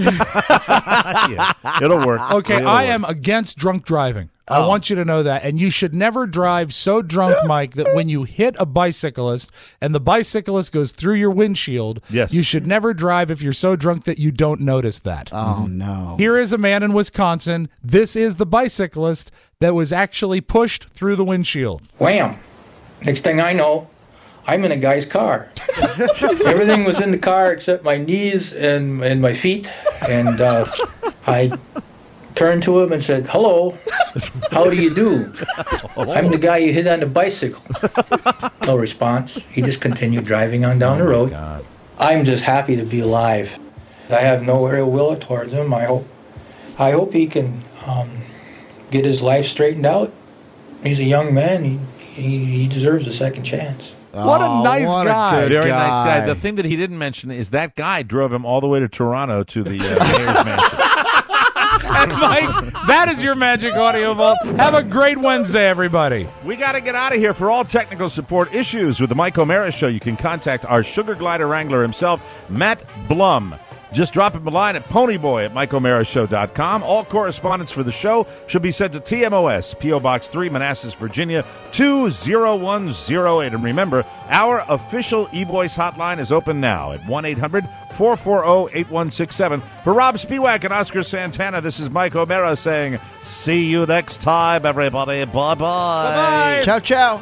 C: Yeah, it'll work.
D: Okay, I am against drunk driving. I want you to know that. And you should never drive so drunk, Mike, that when you hit a bicyclist and the bicyclist goes through your windshield, you should never drive if you're so drunk that you don't notice that.
E: Oh, no.
D: Here is a man in Wisconsin. This is the bicyclist that was actually pushed through the windshield.
S: Wham! Next thing I know, I'm in a guy's car. Everything was in the car except my knees and my feet. And I turned to him and said, "Hello, how do you do? I'm the guy you hit on the bicycle." No response. He just continued driving on down the road.
C: God.
S: I'm just happy to be alive. I have no ill will towards him. I hope he can get his life straightened out. He's a young man. He deserves a second chance.
D: What a nice guy.
C: Very nice guy. The thing that he didn't mention is that guy drove him all the way to Toronto to the mayor's mansion.
D: And Mike, that is your Magic Audio Vault. Have a great Wednesday, everybody.
C: We got to get out of here. For all technical support issues with the Mike O'Mara Show, you can contact our Sugar Glider Wrangler himself, Matt Blum. Just drop him a line at ponyboy@MikeO'MaraShow.com. All correspondence for the show should be sent to TMOS, P.O. Box 3, Manassas, Virginia, 20108. And remember, our official eVoice hotline is open now at 1-800-440-8167. For Rob Spiewak and Oscar Santana, this is Mike O'Mara saying, see you next time, everybody. Bye-bye.
E: Bye-bye. Ciao, ciao.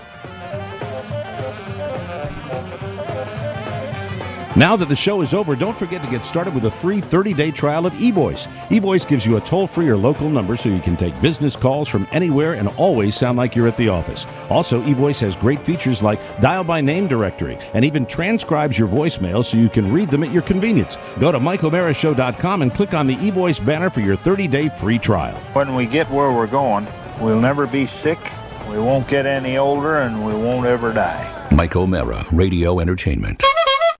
B: Now that the show is over, don't forget to get started with a free 30-day trial of eVoice. eVoice gives you a toll-free or local number so you can take business calls from anywhere and always sound like you're at the office. Also, eVoice has great features like dial-by-name directory and even transcribes your voicemail so you can read them at your convenience. Go to MikeO'MaraShow.com and click on the eVoice banner for your 30-day free trial.
H: When we get where we're going, we'll never be sick, we won't get any older, and we won't ever die.
A: Mike O'Mara, Radio Entertainment.